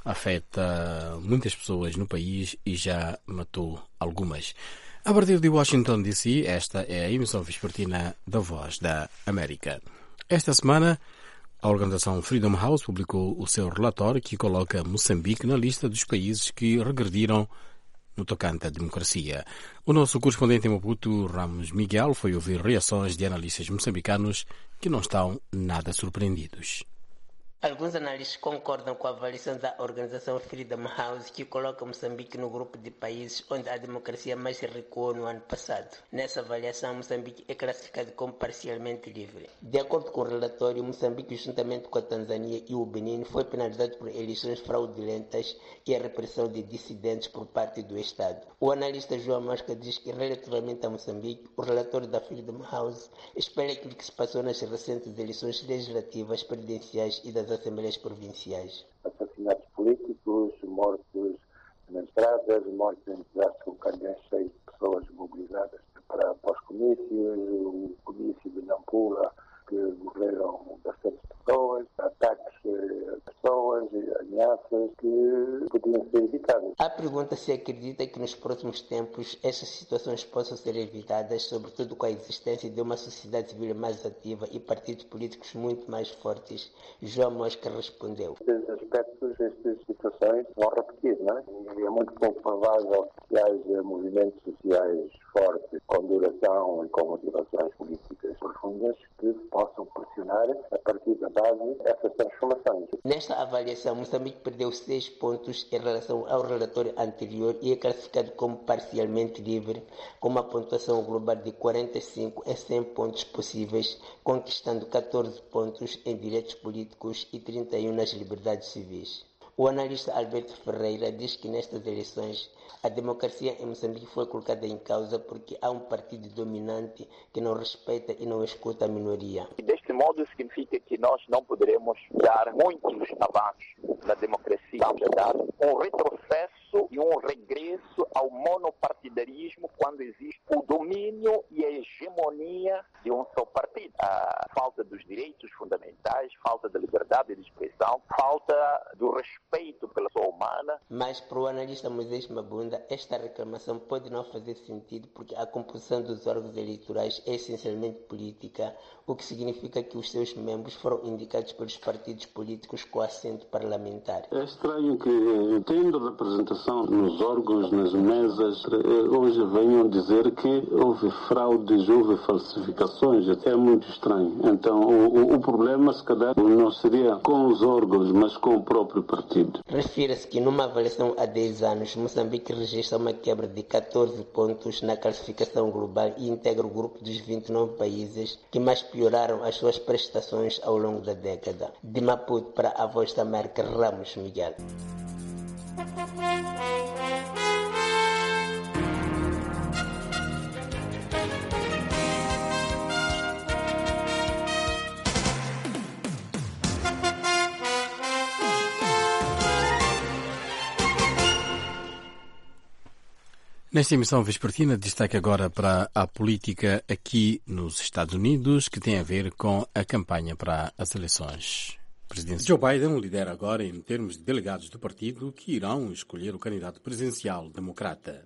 afeta muitas pessoas no país e já matou algumas. A partir de Washington, D C, esta é a emissão vespertina da Voz da América. Esta semana, a organização Freedom House publicou o seu relatório que coloca Moçambique na lista dos países que regrediram no tocante à democracia. O nosso correspondente em Maputo, Ramos Miguel, foi ouvir reações de analistas moçambicanos que não estão nada surpreendidos. Alguns analistas concordam com a avaliação da organização Freedom House, que coloca Moçambique no grupo de países onde a democracia mais recuou no ano passado. Nessa avaliação, Moçambique é classificado como parcialmente livre. De acordo com o relatório, Moçambique, juntamente com a Tanzânia e o Benin, foi penalizado por eleições fraudulentas e a repressão de dissidentes por parte do Estado. O analista João Mosca diz que, relativamente a Moçambique, o relatório da Freedom House espelha aquilo que se passou nas recentes eleições legislativas, presidenciais e das assembleias provinciais. Assassinatos políticos, mortes nas estradas, mortes em desastres com caminhões cheios de pessoas mobilizadas para, para os comícios, o comício de Nampula, que morreram bastantes pessoas, ataques a pessoas, ameaças que podiam ser evitadas. A pergunta se acredita que nos próximos tempos essas situações possam ser evitadas, sobretudo com a existência de uma sociedade civil mais ativa e partidos políticos muito mais fortes. João Mosca respondeu. Estes aspectos, estas situações vão repetir, não é? E é muito pouco provável que haja movimentos sociais fortes, com duração e com motivações políticas profundas, que possam pressionar, a partir da base, essas transformações. Nesta avaliação, Moçambique perdeu seis pontos em relação ao relatório anterior e é classificado como parcialmente livre, com uma pontuação global de quarenta e cinco em cem pontos possíveis, conquistando catorze pontos em direitos políticos e trinta e um nas liberdades civis. O analista Alberto Ferreira diz que nestas eleições a democracia em Moçambique foi colocada em causa porque há um partido dominante que não respeita e não escuta a minoria. E deste modo significa que nós não poderemos dar muitos avanços na democracia. Estamos a dar um retrocesso e um regresso ao monopartidarismo quando existe o domínio e a hegemonia de um só partido. A falta dos direitos fundamentais, falta da liberdade de expressão, falta do respeito pela pessoa humana. Mas para o analista Moisés Mabunda, esta reclamação pode não fazer sentido porque a composição dos órgãos eleitorais é essencialmente política, o que significa que os seus membros foram indicados pelos partidos políticos com assento parlamentar. É estranho que, tendo representação nos órgãos, nas mesas, hoje venham dizer que houve fraudes, houve falsificações. É muito estranho. Então, o, o problema, se calhar, não seria com os órgãos, mas com o próprio partido. Refira-se que numa avaliação há dez anos, Moçambique registra uma quebra de catorze pontos na classificação global e integra o grupo dos vinte e nove países que mais pioraram as suas prestações ao longo da década. De Maputo para a Voz da América, Ramos Miguel. Nesta emissão vespertina, destaque agora para a política aqui nos Estados Unidos, que tem a ver com a campanha para as eleições. O presidente Joe Biden lidera agora em termos de delegados do partido que irão escolher o candidato presidencial democrata.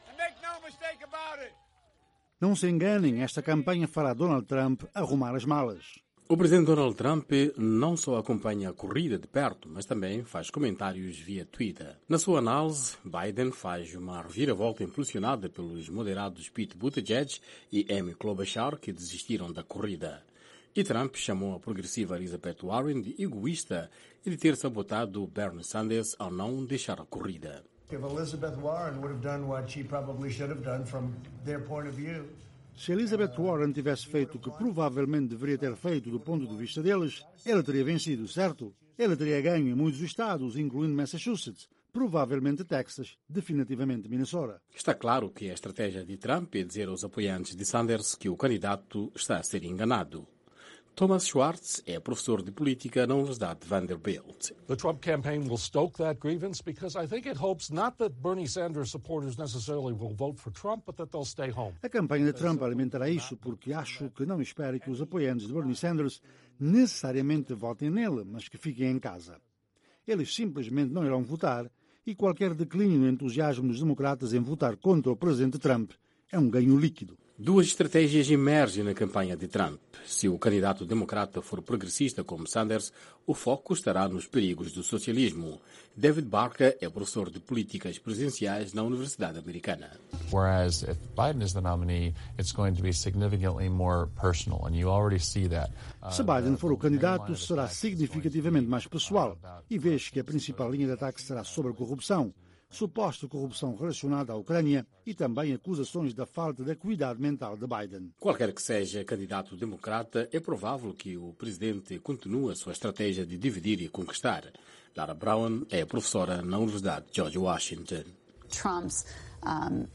Não se enganem, esta campanha fará Donald Trump arrumar as malas. O presidente Donald Trump não só acompanha a corrida de perto, mas também faz comentários via Twitter. Na sua análise, Biden faz uma reviravolta impulsionada pelos moderados Pete Buttigieg e Amy Klobuchar, que desistiram da corrida. E Trump chamou a progressiva Elizabeth Warren de egoísta e de ter sabotado Bernie Sanders ao não deixar a corrida. If Elizabeth Warren would have done what she probably should have done from their point of view. Se Elizabeth Warren tivesse feito o que provavelmente deveria ter feito do ponto de vista deles, ela teria vencido, certo? Ela teria ganho em muitos estados, incluindo Massachusetts, provavelmente Texas, definitivamente Minnesota. Está claro que a estratégia de Trump é dizer aos apoiantes de Sanders que o candidato está a ser enganado. Thomas Schwartz é professor de política na Universidade de Vanderbilt. The Trump campaign will stoke that grievance because I think it hopes not that Bernie Sanders supporters necessarily will vote for Trump, but that they'll stay home. A campanha de Trump alimentará isso porque acho que não espera que os apoiantes de Bernie Sanders necessariamente votem nele, mas que fiquem em casa. Eles simplesmente não irão votar e qualquer declínio no entusiasmo dos democratas em votar contra o presidente Trump é um ganho líquido. Duas estratégias emergem na campanha de Trump. Se o candidato democrata for progressista como Sanders, o foco estará nos perigos do socialismo. David Barker é professor de políticas presidenciais na Universidade Americana. Whereas if Biden is the nominee, it's going to be significantly more personal, and you already see that. Se Biden for o candidato, será significativamente mais pessoal, e vês que a principal linha de ataque será sobre a corrupção. Suposta corrupção relacionada à Ucrânia e também acusações da falta de acuidade mental de Biden. Qualquer que seja candidato democrata, é provável que o presidente continue a sua estratégia de dividir e conquistar. Lara Brown é professora na Universidade George Washington. Trump's, um...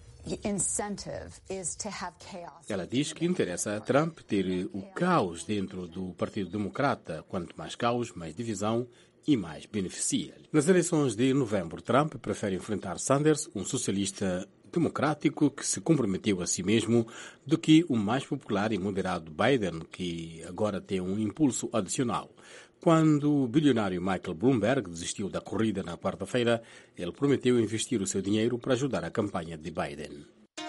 Ela diz que interessa a Trump ter o caos dentro do Partido Democrata. Quanto mais caos, mais divisão e mais beneficia. Nas eleições de novembro, Trump prefere enfrentar Sanders, um socialista democrático que se comprometeu a si mesmo, do que o mais popular e moderado Biden, que agora tem um impulso adicional. Quando o bilionário Michael Bloomberg desistiu da corrida na quarta-feira, ele prometeu investir o seu dinheiro para ajudar a campanha de Biden.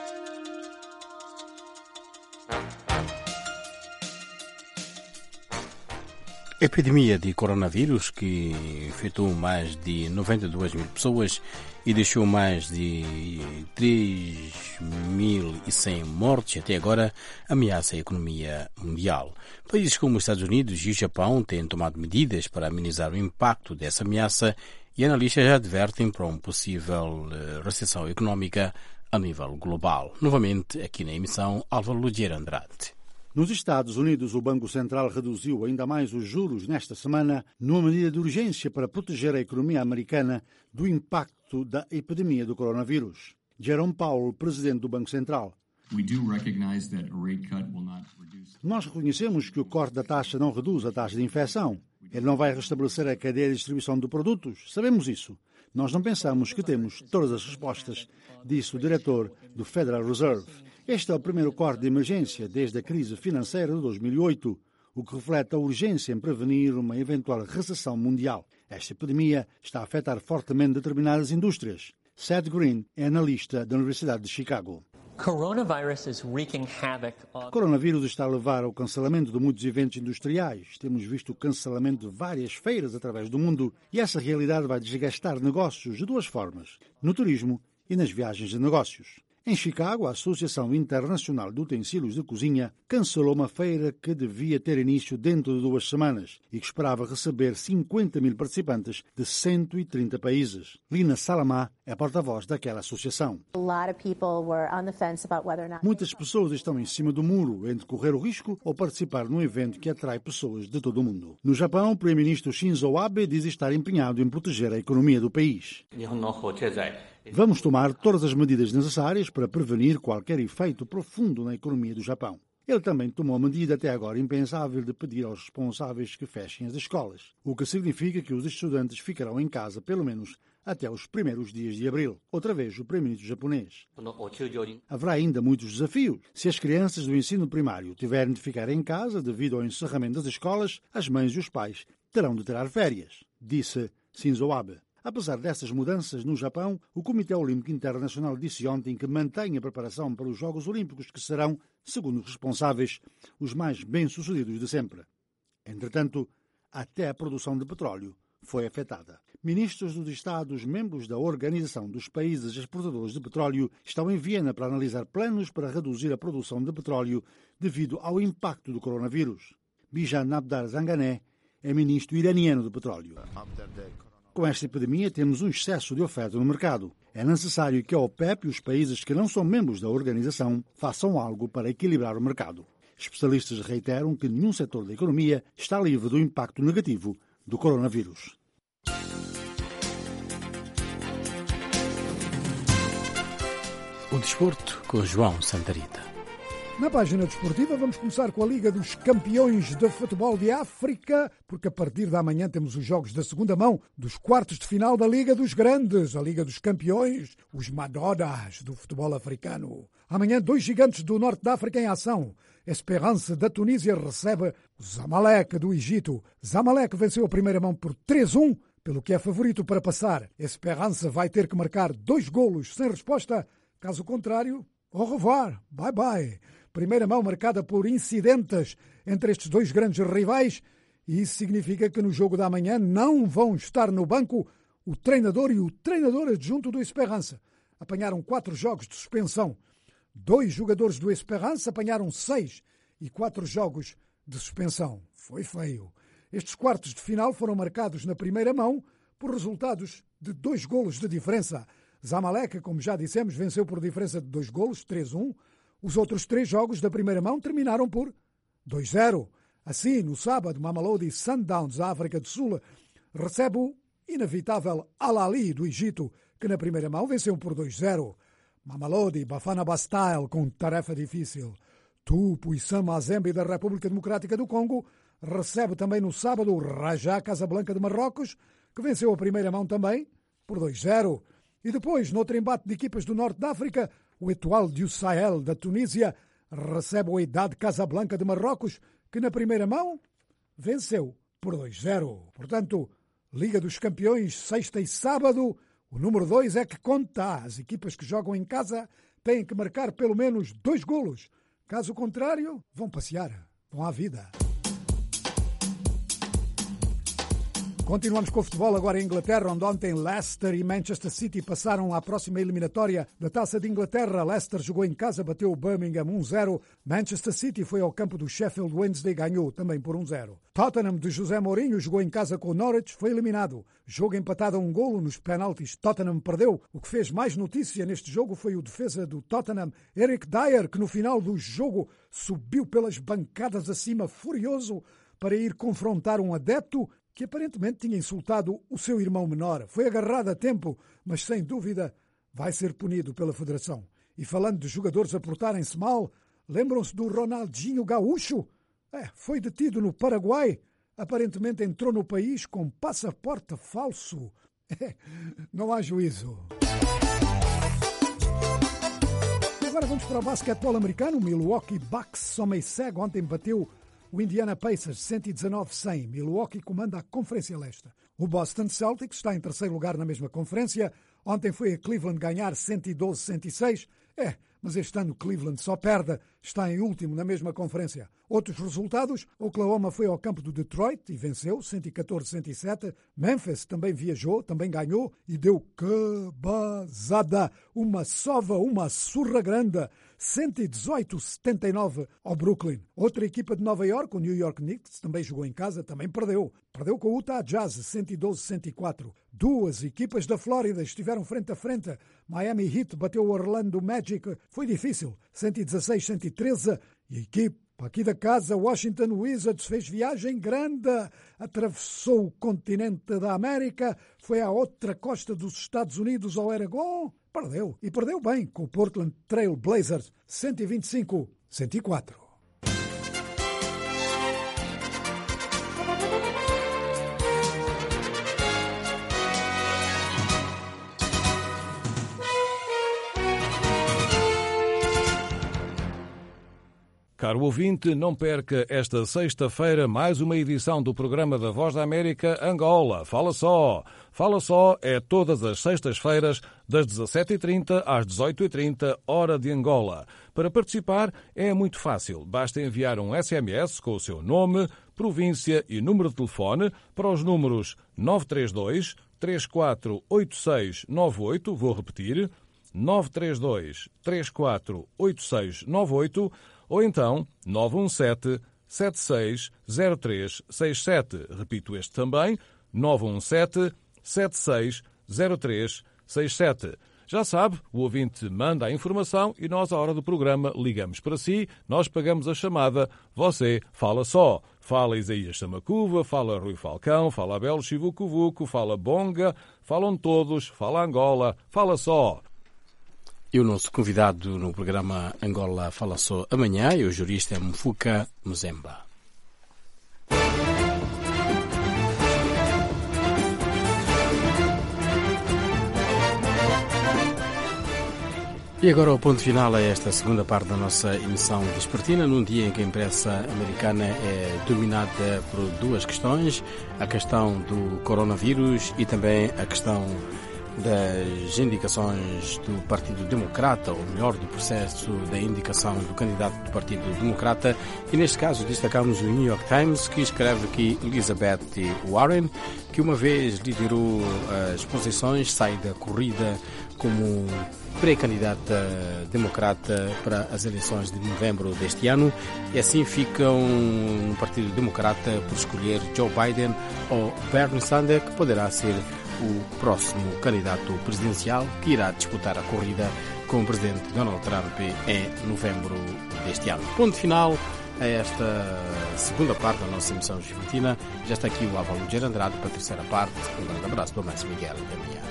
A epidemia de coronavírus, que infectou mais de noventa e duas mil pessoas e deixou mais de três mil e cem mortes até agora, ameaça a economia mundial. Países como os Estados Unidos e o Japão têm tomado medidas para amenizar o impacto dessa ameaça e analistas já advertem para uma possível recessão económica a nível global. Novamente, aqui na emissão, Álvaro Ludier Andrade. Nos Estados Unidos, o Banco Central reduziu ainda mais os juros nesta semana, numa medida de urgência para proteger a economia americana do impacto da epidemia do coronavírus. Jerome Powell, presidente do Banco Central. Nós reconhecemos que o corte da taxa não reduz a taxa de infecção. Ele não vai restabelecer a cadeia de distribuição de produtos. Sabemos isso. Nós não pensamos que temos todas as respostas, disse o diretor do Federal Reserve. Este é o primeiro corte de emergência desde a crise financeira de dois mil e oito, o que reflete a urgência em prevenir uma eventual recessão mundial. Esta epidemia está a afetar fortemente determinadas indústrias. Seth Green é analista da Universidade de Chicago. O coronavírus está a levar ao cancelamento de muitos eventos industriais. Temos visto o cancelamento de várias feiras através do mundo e essa realidade vai desgastar negócios de duas formas, no turismo e nas viagens de negócios. Em Chicago, a Associação Internacional de Utensílios de Cozinha cancelou uma feira que devia ter início dentro de duas semanas e que esperava receber cinquenta mil participantes de cento e trinta países. Lina Salamá é porta-voz daquela associação. Muitas pessoas estão em cima do muro entre correr o risco ou participar num evento que atrai pessoas de todo o mundo. No Japão, o primeiro-ministro Shinzo Abe diz estar empenhado em proteger a economia do país. Vamos tomar todas as medidas necessárias para prevenir qualquer efeito profundo na economia do Japão. Ele também tomou a medida até agora impensável de pedir aos responsáveis que fechem as escolas, o que significa que os estudantes ficarão em casa pelo menos até os primeiros dias de abril. Outra vez, o primeiro-ministro japonês. Haverá ainda muitos desafios. Se as crianças do ensino primário tiverem de ficar em casa devido ao encerramento das escolas, as mães e os pais terão de tirar férias, disse Shinzo Abe. Apesar dessas mudanças no Japão, o Comitê Olímpico Internacional disse ontem que mantém a preparação para os Jogos Olímpicos, que serão, segundo os responsáveis, os mais bem-sucedidos de sempre. Entretanto, até a produção de petróleo foi afetada. Ministros dos Estados membros da Organização dos Países Exportadores de Petróleo estão em Viena para analisar planos para reduzir a produção de petróleo devido ao impacto do coronavírus. Bijan Abdar Zanganeh é ministro iraniano do petróleo. Com esta epidemia, temos um excesso de oferta no mercado. É necessário que a OPEP e os países que não são membros da organização façam algo para equilibrar o mercado. Especialistas reiteram que nenhum setor da economia está livre do impacto negativo do coronavírus. O desporto com João Santarita. Na página desportiva vamos começar com a Liga dos Campeões de Futebol de África, porque a partir da manhã temos os jogos da segunda mão dos quartos de final da Liga dos Grandes, a Liga dos Campeões, os Madonas do futebol africano. Amanhã, dois gigantes do norte da África em ação. Esperance da Tunísia recebe o Zamalek do Egito. Zamalek venceu a primeira mão por três a um, pelo que é favorito para passar. Esperance vai ter que marcar dois golos sem resposta, caso contrário, au revoir, bye bye. Primeira mão marcada por incidentes entre estes dois grandes rivais, e isso significa que no jogo da manhã não vão estar no banco o treinador e o treinador adjunto do Esperança. Apanharam quatro jogos de suspensão. Dois jogadores do Esperança apanharam seis e quatro jogos de suspensão. Foi feio. Estes quartos de final foram marcados na primeira mão por resultados de dois golos de diferença. Zamalek, como já dissemos, venceu por diferença de dois golos, três a um. Os outros três jogos da primeira mão terminaram por dois a zero. Assim, no sábado, Mamelodi Sundowns, da África do Sul, recebe o inevitável Al Ahly do Egito, que na primeira mão venceu por dois a zero. Mamelodi Bafana Bastille com tarefa difícil. Tupo e Sam Mazembe da República Democrática do Congo recebe também no sábado o Raja Casablanca de Marrocos, que venceu a primeira mão também por dois a zero. E depois, noutro embate de equipas do Norte da África, o Etoile du Sahel da Tunísia recebe o Wydad Casablanca de Marrocos, que na primeira mão venceu por dois a zero. Portanto, Liga dos Campeões, sexta e sábado, o número dois é que conta. As equipas que jogam em casa têm que marcar pelo menos dois golos. Caso contrário, vão passear, vão à vida. Continuamos com o futebol agora em Inglaterra, onde ontem Leicester e Manchester City passaram à próxima eliminatória da Taça de Inglaterra. Leicester jogou em casa, bateu o Birmingham um a zero. Manchester City foi ao campo do Sheffield Wednesday e ganhou também por um a zero. Tottenham de José Mourinho jogou em casa com o Norwich, foi eliminado. Jogo empatado a um golo nos penaltis. Tottenham perdeu. O que fez mais notícia neste jogo foi o defesa do Tottenham, Eric Dyer, que no final do jogo subiu pelas bancadas acima furioso para ir confrontar um adepto que aparentemente tinha insultado o seu irmão menor. Foi agarrado a tempo, mas sem dúvida vai ser punido pela Federação. E falando de jogadores a portarem-se mal, lembram-se do Ronaldinho Gaúcho? É, foi detido no Paraguai. Aparentemente entrou no país com passaporte falso. É, não há juízo. Agora vamos para o basquetebol americano. O Milwaukee Bucks só meio cego ontem bateu o Indiana Pacers cento e dezanove a cem. Milwaukee comanda a Conferência Leste. O Boston Celtics está em terceiro lugar na mesma conferência. Ontem foi a Cleveland ganhar cento e doze a cento e seis. É, mas este ano Cleveland só perde. Está em último na mesma conferência. Outros resultados: Oklahoma foi ao campo do Detroit e venceu cento e catorze a cento e sete. Memphis também viajou, também ganhou e deu cabazada. Uma sova, uma surra grande. cento e dezoito a setenta e nove ao Brooklyn. Outra equipa de Nova York, o New York Knicks, também jogou em casa, também perdeu. Perdeu com o Utah Jazz, cento e doze a cento e quatro. Duas equipas da Flórida estiveram frente a frente. Miami Heat bateu o Orlando Magic. Foi difícil, cento e dezasseis a cento e treze. E a equipa aqui da casa, Washington Wizards, fez viagem grande. Atravessou o continente da América, foi à outra costa dos Estados Unidos, ao Oregon. Perdeu, e perdeu bem, com o Portland Trail Blazers, cento e vinte e cinco a cento e quatro. Caro ouvinte, não perca esta sexta-feira mais uma edição do programa da Voz da América Angola. Fala só! Fala só é todas as sextas-feiras, das dezassete e trinta às dezoito e trinta, hora de Angola. Para participar é muito fácil. Basta enviar um S M S com o seu nome, província e número de telefone para os números nove três dois, três quatro oito seis nove oito, vou repetir, nove três dois, três quatro oito seis nove oito, ou então nove um sete, sete seis zero três seis sete. Repito este também, nove um sete, sete seis zero três seis sete. Já sabe, o ouvinte manda a informação e nós, à hora do programa, ligamos para si, nós pagamos a chamada, você fala só. Fala Isaías Samacuva, fala Rui Falcão, fala Abel Chivucovuco, fala Bonga, falam todos, fala Angola, fala só. E o nosso convidado no programa Angola Fala Só amanhã é o jurista Mfuka Muzemba. E agora o ponto final a esta segunda parte da nossa emissão vespertina, num dia em que a imprensa americana é dominada por duas questões, a questão do coronavírus e também a questão das indicações do Partido Democrata, ou melhor, do processo da indicação do candidato do Partido Democrata, e neste caso destacamos o New York Times, que escreve que Elizabeth Warren, que uma vez liderou as posições, sai da corrida como pré-candidata democrata para as eleições de novembro deste ano, e assim ficam no Partido Democrata por escolher Joe Biden ou Bernie Sanders, que poderá ser o próximo candidato presidencial que irá disputar a corrida com o presidente Donald Trump em novembro deste ano. Ponto final a esta segunda parte da nossa emissão juventina. Já está aqui o Álvaro Lugero Andrade para a terceira parte. Um grande abraço do Márcio Miguel da manhã.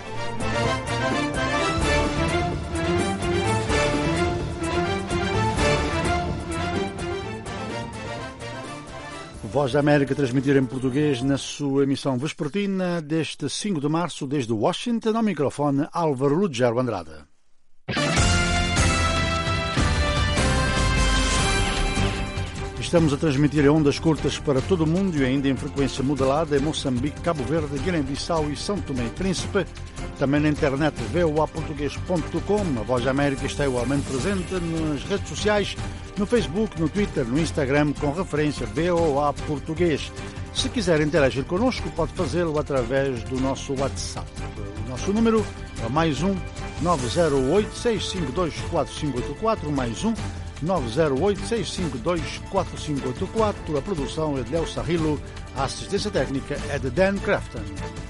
Voz da América transmitir em português na sua emissão vespertina deste cinco de março, desde Washington, ao microfone Álvaro Lugero Andrade. Estamos a transmitir em ondas curtas para todo o mundo e ainda em frequência modulada em Moçambique, Cabo Verde, Guiné-Bissau e São Tomé e Príncipe. Também na internet v o a português ponto com. A Voz da América está igualmente presente nas redes sociais, no Facebook, no Twitter, no Instagram, com referência V O A Português. Se quiser interagir connosco, pode fazê-lo através do nosso WhatsApp. O nosso número é mais um nove zero oito, seis cinco dois, quatro cinco oito quatro, mais um nove zero oito, seis cinco dois, quatro cinco oito quatro. A produção é de Léo Sarrilo, a assistência técnica é de Dan Crafton.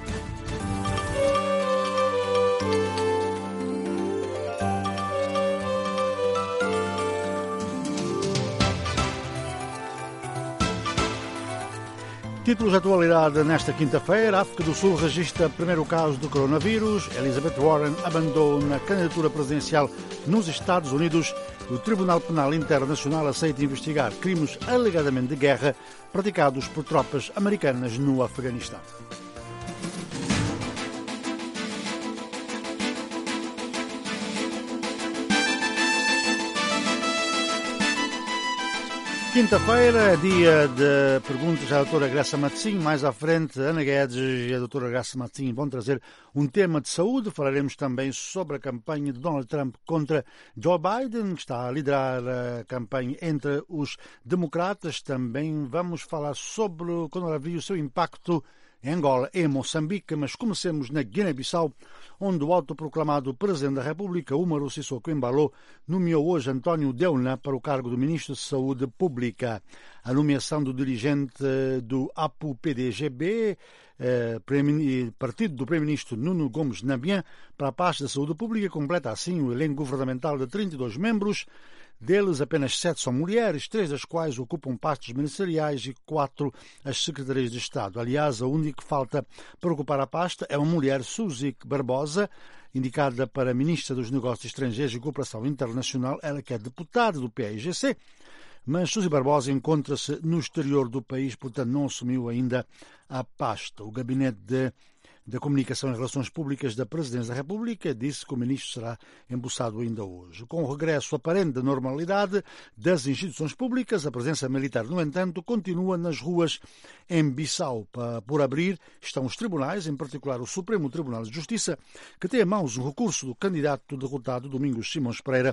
Títulos de atualidade nesta quinta-feira. A África do Sul registra o primeiro caso do coronavírus. Elizabeth Warren abandona a candidatura presidencial nos Estados Unidos. O Tribunal Penal Internacional aceita investigar crimes alegadamente de guerra praticados por tropas americanas no Afeganistão. Quinta-feira, dia de perguntas à doutora Graça Matzinho. Mais à frente, Ana Guedes e a doutora Graça Matzinho vão trazer um tema de saúde. Falaremos também sobre a campanha de Donald Trump contra Joe Biden, que está a liderar a campanha entre os democratas. Também vamos falar sobre o coronavírus, o seu impacto em Angola e em Moçambique, mas comecemos na Guiné-Bissau, onde o autoproclamado Presidente da República, Umaru Sissoko Embalo, nomeou hoje António Deuna para o cargo do Ministro de Saúde Pública. A nomeação do dirigente do A P U-P D G B, eh, partido do Primeiro-Ministro Nuno Gomes Nabian, para a pasta da saúde pública, completa assim o elenco governamental de trinta e dois membros. Deles, apenas sete são mulheres, três das quais ocupam pastos ministeriais e quatro as secretarias de Estado. Aliás, a única que falta para ocupar a pasta é uma mulher, Suzy Barbosa, indicada para Ministra dos Negócios Estrangeiros e Cooperação Internacional, ela que é deputada do P A I G C, mas Suzy Barbosa encontra-se no exterior do país, portanto não assumiu ainda a pasta. O Gabinete de da Comunicação e Relações Públicas da Presidência da República disse que o ministro será empossado ainda hoje. Com o regresso aparente da normalidade das instituições públicas, a presença militar, no entanto, continua nas ruas em Bissau. Por abrir estão os tribunais, em particular o Supremo Tribunal de Justiça, que tem em mãos um recurso do candidato derrotado Domingos Simões Pereira,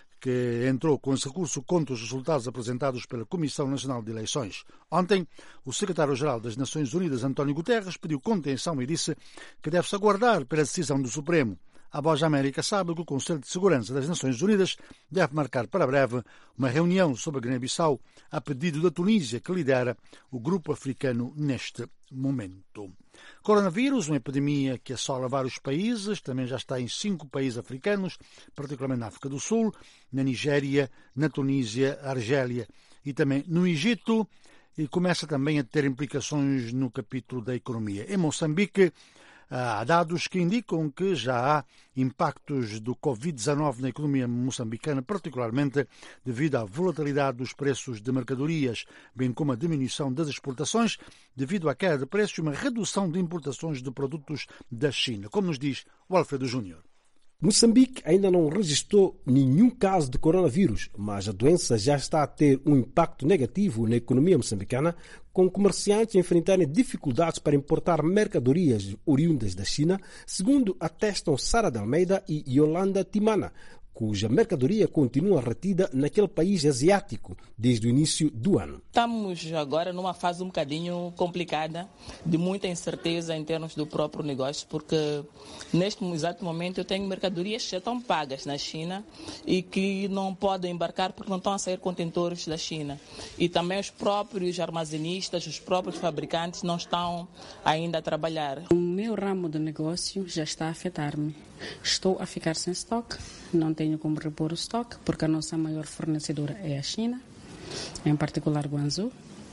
que entrou com esse recurso contra os resultados apresentados pela Comissão Nacional de Eleições. Ontem, o secretário-geral das Nações Unidas, António Guterres, pediu contenção e disse que deve-se aguardar pela decisão do Supremo. A Voz da América sabe que o Conselho de Segurança das Nações Unidas deve marcar para breve uma reunião sobre a Guiné-Bissau a pedido da Tunísia, que lidera o grupo africano neste momento. Coronavírus, uma epidemia que assola vários países, também já está em cinco países africanos, particularmente na África do Sul, na Nigéria, na Tunísia, Argélia e também no Egito, e começa também a ter implicações no capítulo da economia. Em Moçambique, há dados que indicam que já há impactos do covid dezenove na economia moçambicana, particularmente devido à volatilidade dos preços de mercadorias, bem como a diminuição das exportações, devido à queda de preços e uma redução de importações de produtos da China, como nos diz o Alfredo Júnior. Moçambique ainda não registrou nenhum caso de coronavírus, mas a doença já está a ter um impacto negativo na economia moçambicana, com comerciantes a enfrentarem dificuldades para importar mercadorias oriundas da China, segundo atestam Sara de Almeida e Yolanda Timana, cuja mercadoria continua retida naquele país asiático desde o início do ano. Estamos agora numa fase um bocadinho complicada, de muita incerteza em termos do próprio negócio, porque neste exato momento eu tenho mercadorias que já estão pagas na China e que não podem embarcar porque não estão a sair contentores da China. E também os próprios armazenistas, os próprios fabricantes não estão ainda a trabalhar. O meu ramo de negócio já está a afetar-me. Estou a ficar sem estoque, não tenho como repor o estoque, porque a nossa maior fornecedora é a China, em particular Guangzhou,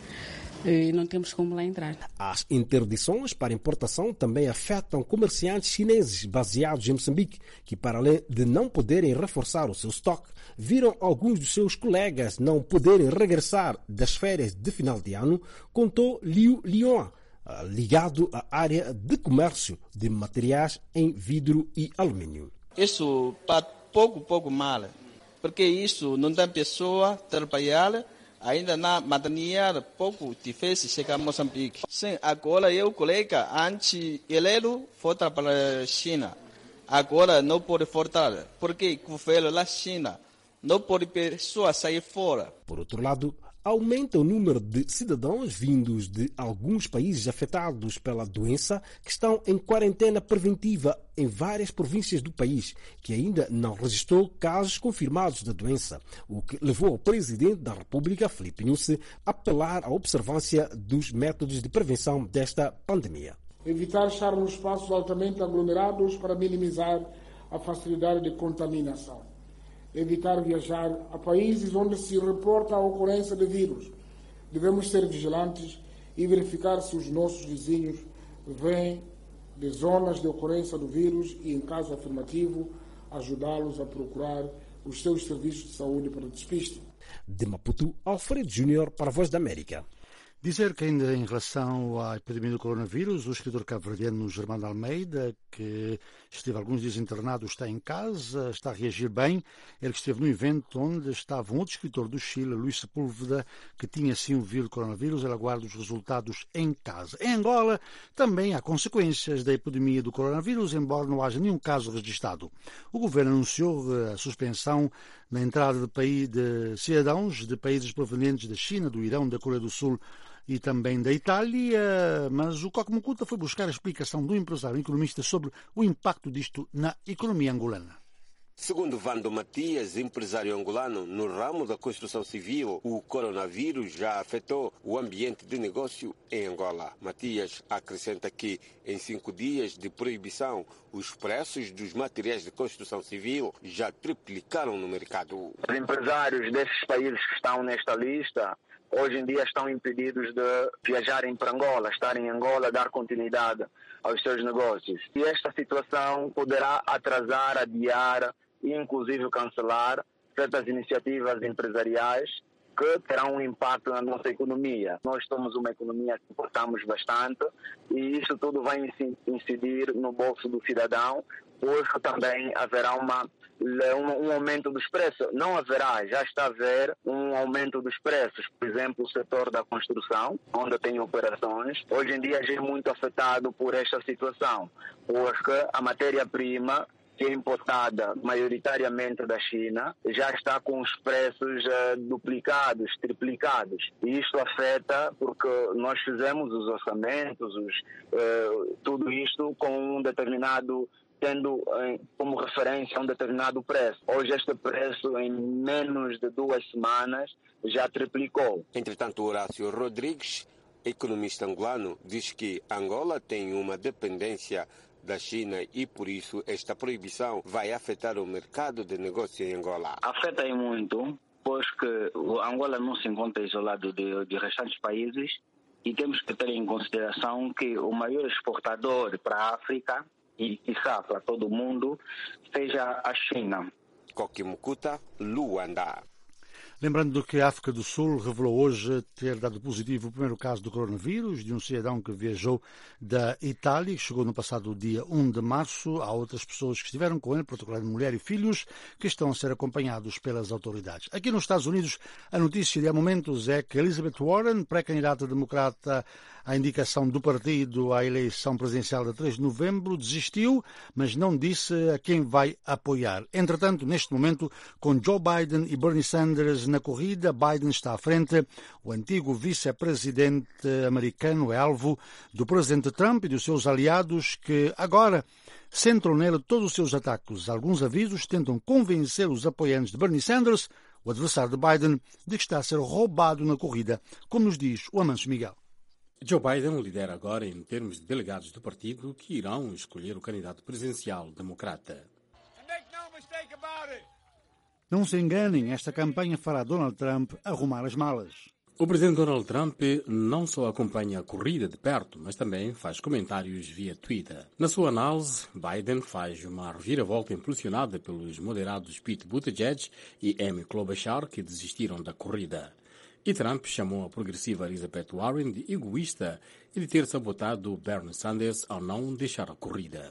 e não temos como lá entrar. As interdições para importação também afetam comerciantes chineses baseados em Moçambique, que, para além de não poderem reforçar o seu estoque, viram alguns dos seus colegas não poderem regressar das férias de final de ano, contou Liu Lion, ligado à área de comércio de materiais em vidro e alumínio. Isso está pouco, pouco mal, porque isso não tem pessoa trabalhar, ainda na maternidade pouco difícil chegar a Moçambique. Sim, agora eu, colega, antes ele foi para a China, agora não pode voltar, porque o governo da China não pode pessoa sair fora. Por outro lado, aumenta o número de cidadãos vindos de alguns países afetados pela doença que estão em quarentena preventiva em várias províncias do país, que ainda não registrou casos confirmados da doença, o que levou o presidente da República, Filipe Nyusi, a apelar à observância dos métodos de prevenção desta pandemia. Evitar estar nos espaços altamente aglomerados para minimizar a facilidade de contaminação. Evitar viajar a países onde se reporta a ocorrência de vírus. Devemos ser vigilantes e verificar se os nossos vizinhos vêm de zonas de ocorrência do vírus e, em caso afirmativo, ajudá-los a procurar os seus serviços de saúde para despiste. De Maputo, Alfredo Júnior para a Voz da América. Dizer que ainda em relação à epidemia do coronavírus, o escritor cabo-verdiano Germano Almeida, que esteve alguns dias internado, está em casa, está a reagir bem. Ele que esteve no evento onde estava um outro escritor do Chile, Luís Sepúlveda, que tinha sim o vírus do coronavírus. Ele aguarda os resultados em casa. Em Angola também há consequências da epidemia do coronavírus, embora não haja nenhum caso registrado. O governo anunciou a suspensão na entrada de, país, de cidadãos de países provenientes da China, do Irão, da Coreia do Sul e também da Itália, mas o Coque Mucuta foi buscar a explicação do empresário economista sobre o impacto disto na economia angolana. Segundo Vando Matias, empresário angolano no ramo da construção civil, o coronavírus já afetou o ambiente de negócio em Angola. Matias acrescenta que, em cinco dias de proibição, os preços dos materiais de construção civil já triplicaram no mercado. Os empresários desses países que estão nesta lista hoje em dia estão impedidos de viajarem para Angola, estarem em Angola, dar continuidade aos seus negócios. E esta situação poderá atrasar, adiar e inclusive cancelar certas iniciativas empresariais que terão um impacto na nossa economia. Nós somos uma economia que importamos bastante e isso tudo vai incidir no bolso do cidadão, pois também haverá uma Um, um aumento dos preços. Não haverá, já está a haver um aumento dos preços. Por exemplo, o setor da construção, onde tem operações, hoje em dia já é muito afetado por esta situação, porque a matéria-prima, que é importada maioritariamente da China, já está com os preços uh, duplicados, triplicados. E isto afeta porque nós fizemos os orçamentos, os, uh, tudo isto com um determinado tendo eh, como referência um determinado preço. Hoje este preço, em menos de duas semanas, já triplicou. Entretanto, Horácio Rodrigues, economista angolano, diz que Angola tem uma dependência da China e, por isso, esta proibição vai afetar o mercado de negócio em Angola. Afeta muito, pois que Angola não se encontra isolado de, de restantes países e temos que ter em consideração que o maior exportador para a África e, quiçá, para todo o mundo, seja a China. Coque Mucuta, Luanda. Lembrando que a África do Sul revelou hoje ter dado positivo o primeiro caso do coronavírus de um cidadão que viajou da Itália, que chegou no passado dia um de março. Há outras pessoas que estiveram com ele, particularmente mulher e filhos, que estão a ser acompanhados pelas autoridades. Aqui nos Estados Unidos, a notícia de há momentos é que Elizabeth Warren, pré-candidata democrata à indicação do partido à eleição presidencial de três de novembro, desistiu, mas não disse a quem vai apoiar. Entretanto, neste momento, com Joe Biden e Bernie Sanders na corrida, Biden está à frente. O antigo vice-presidente americano é alvo do presidente Trump e dos seus aliados, que agora centram nele todos os seus ataques. Alguns avisos tentam convencer os apoiantes de Bernie Sanders, o adversário de Biden, de que está a ser roubado na corrida, como nos diz o Amancio Miguel. Joe Biden lidera agora em termos de delegados do partido que irão escolher o candidato presidencial democrata. Não se enganem, esta campanha fará Donald Trump arrumar as malas. O presidente Donald Trump não só acompanha a corrida de perto, mas também faz comentários via Twitter. Na sua análise, Biden faz uma reviravolta impulsionada pelos moderados Pete Buttigieg e Amy Klobuchar, que desistiram da corrida. E Trump chamou a progressiva Elizabeth Warren de egoísta e de ter sabotado Bernie Sanders ao não deixar a corrida.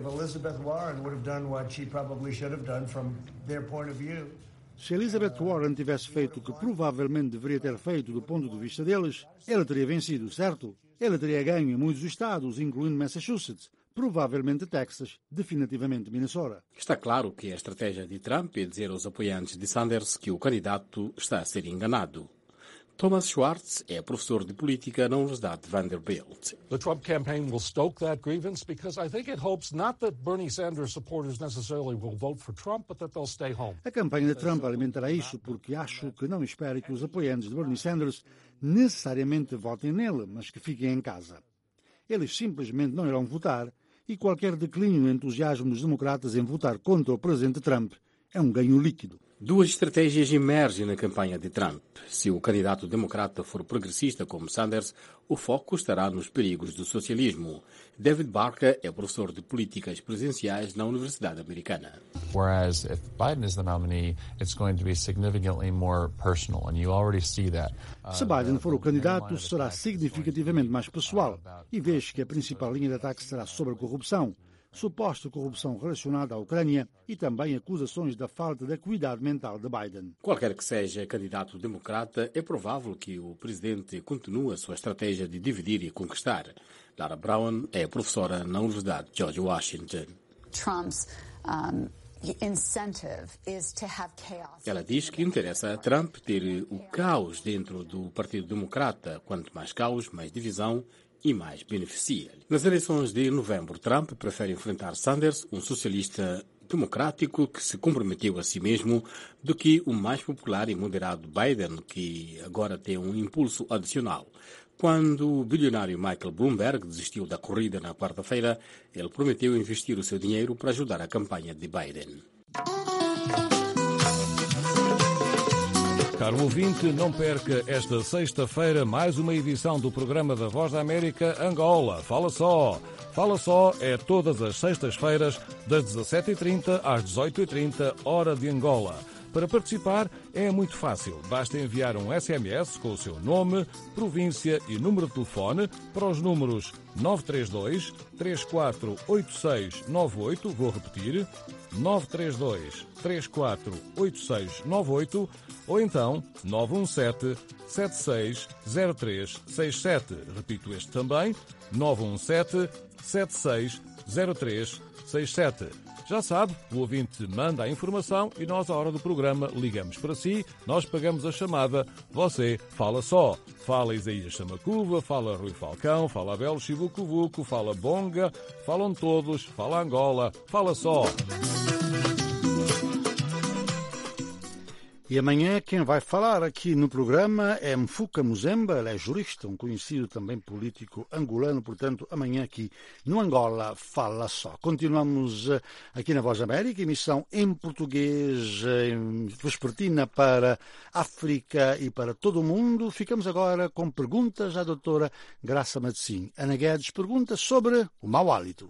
Se Elizabeth Warren tivesse feito o que provavelmente deveria ter feito do ponto de vista deles, ela teria vencido, certo? Ela teria ganho em muitos estados, incluindo Massachusetts, provavelmente Texas, definitivamente Minnesota. Está claro que a estratégia de Trump é dizer aos apoiantes de Sanders que o candidato está a ser enganado. Thomas Schwartz é professor de política na Universidade Vanderbilt. The Trump campaign will stoke that grievance because I think it hopes not that Bernie Sanders supporters necessarily will vote for Trump, but that they'll stay home. A campanha de Trump alimentará isso porque acho que não espera que os apoiantes de Bernie Sanders necessariamente votem nele, mas que fiquem em casa. Eles simplesmente não irão votar e qualquer declínio no entusiasmo dos democratas em votar contra o presidente Trump é um ganho líquido. Duas estratégias emergem na campanha de Trump. Se o candidato democrata for progressista como Sanders, o foco estará nos perigos do socialismo. David Barker é professor de políticas presidenciais na Universidade Americana. Whereas if Biden is the nominee, it's going to be significantly more personal, and you already see that. Se Biden for o candidato, será significativamente mais pessoal. E vejo que a principal linha de ataque será sobre a corrupção. Suposta corrupção relacionada à Ucrânia e também acusações da falta de acuidade mental de Biden. Qualquer que seja candidato democrata, é provável que o presidente continue a sua estratégia de dividir e conquistar. Lara Brown é professora na Universidade George Washington. Trump's um, incentive is to have chaos. Ela diz que interessa a Trump ter o caos dentro do Partido Democrata. Quanto mais caos, mais divisão e mais beneficia. Nas eleições de novembro, Trump prefere enfrentar Sanders, um socialista democrático que se comprometeu a si mesmo, do que o mais popular e moderado Biden, que agora tem um impulso adicional. Quando o bilionário Michael Bloomberg desistiu da corrida na quarta-feira, ele prometeu investir o seu dinheiro para ajudar a campanha de Biden. Caro ouvinte, não perca esta sexta-feira mais uma edição do programa da Voz da América Angola. Fala só! Fala só é todas as sextas-feiras, das dezassete e trinta às dezoito e trinta, hora de Angola. Para participar é muito fácil. Basta enviar um S M S com o seu nome, província e número de telefone para os números nove três dois, três quatro oito seis nove oito, vou repetir, nove três dois, três quatro oito seis nove oito, ou então nove um sete, sete seis zero três seis sete. Repito este também, nove um sete, sete seis zero três seis sete. Já sabe, o ouvinte manda a informação e nós, à hora do programa, ligamos para si, nós pagamos a chamada, você fala só. Fala Isaías Chamacuva, fala Rui Falcão, fala Abel Chivucovuco, fala Bonga, falam todos, fala Angola, fala só. E amanhã quem vai falar aqui no programa é Mfuka Muzemba, ele é jurista, um conhecido também político angolano, portanto amanhã aqui no Angola Fala Só. Continuamos aqui na Voz da América, emissão em português, em vespertina para África e para todo o mundo. Ficamos agora com perguntas à doutora Graça Madecim. Ana Guedes pergunta sobre o mau hálito.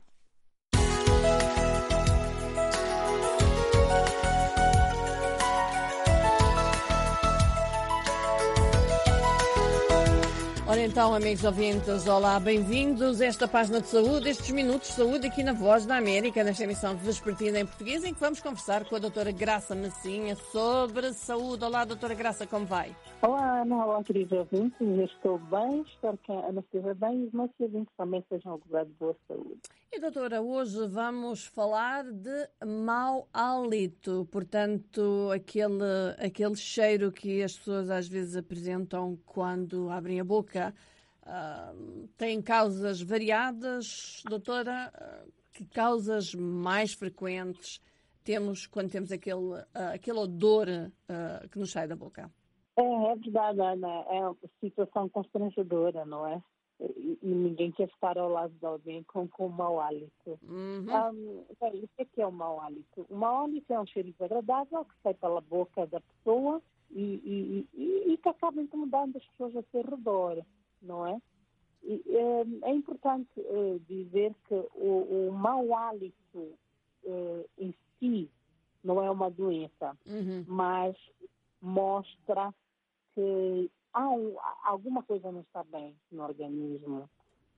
então, amigos ouvintes, olá, bem-vindos a esta página de saúde, estes minutos de saúde aqui na Voz da América, nesta emissão vespertina em português, em que vamos conversar com a doutora Graça Massinha sobre saúde. Olá, doutora Graça, como vai? Olá, Ana, olá, queridos ouvintes, eu estou bem, espero que a Ana esteja bem e os nossos ouvintes também estejam a gozar de boa saúde. E, doutora, hoje vamos falar de mau hálito, portanto, aquele, aquele cheiro que as pessoas às vezes apresentam quando abrem a boca. Uh, tem causas variadas, doutora, uh, que causas mais frequentes temos quando temos aquele, uh, aquele odor uh, que nos sai da boca? É, é verdade, Ana, é uma situação constrangedora, não é? E, e ninguém quer estar ao lado de alguém com, com mau hálito. Uhum. Um, bem, o que é, que é o mau hálito? O mau hálito é um cheiro desagradável que sai pela boca da pessoa e, e, e, e que acaba incomodando as pessoas ao seu redor, não é? E, é, é importante uh, dizer que o, o mau hálito uh, em si não é uma doença, uhum. mas mostra que há um, alguma coisa não está bem no organismo.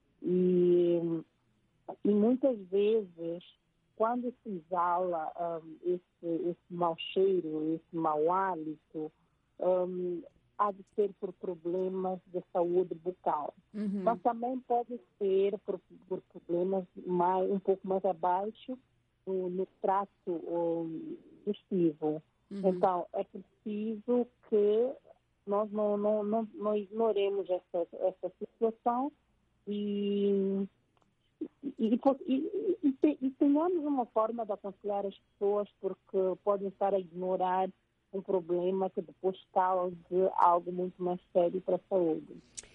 E, e muitas vezes, quando se exala um, esse, esse mau cheiro, esse mau hálito, um, há de ser por problemas de saúde bucal. Uhum. Mas também pode ser por, por problemas mais, um pouco mais abaixo no, no trato um, digestivo. Uhum. Então, é preciso que nós não, não, não, não ignoremos essa, essa situação e, e, e, e, e tenhamos uma forma de aconselhar as pessoas, porque podem estar a ignorar um problema que depois cause algo muito mais sério para a saúde.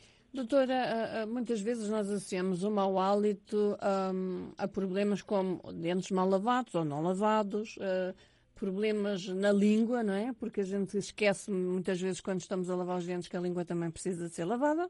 Doutora, muitas vezes nós associamos o mau hálito um, a problemas como dentes mal lavados ou não lavados, uh, problemas na língua, não é? Porque a gente esquece muitas vezes quando estamos a lavar os dentes que a língua também precisa de ser lavada.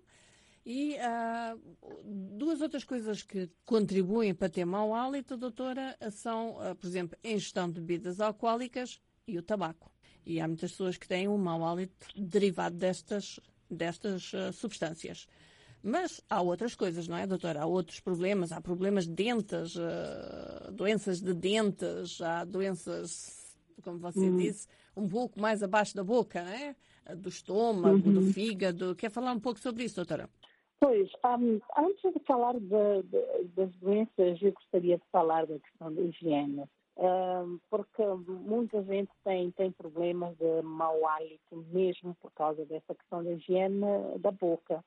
E uh, duas outras coisas que contribuem para ter mau hálito, doutora, são, uh, por exemplo, a ingestão de bebidas alcoólicas e o tabaco. E há muitas pessoas que têm um mau hálito derivado destas, destas uh, substâncias. Mas há outras coisas, não é, doutora? Há outros problemas, há problemas de dentes, uh, doenças de dentes, há doenças, como você uhum. disse, um pouco mais abaixo da boca, não é? Do estômago, uhum. do fígado. Quer falar um pouco sobre isso, doutora? Pois, um, antes de falar de, de, das doenças, eu gostaria de falar da questão da higiene. Um, porque muita gente tem, tem problemas de mau hálito mesmo por causa dessa questão da higiene da boca.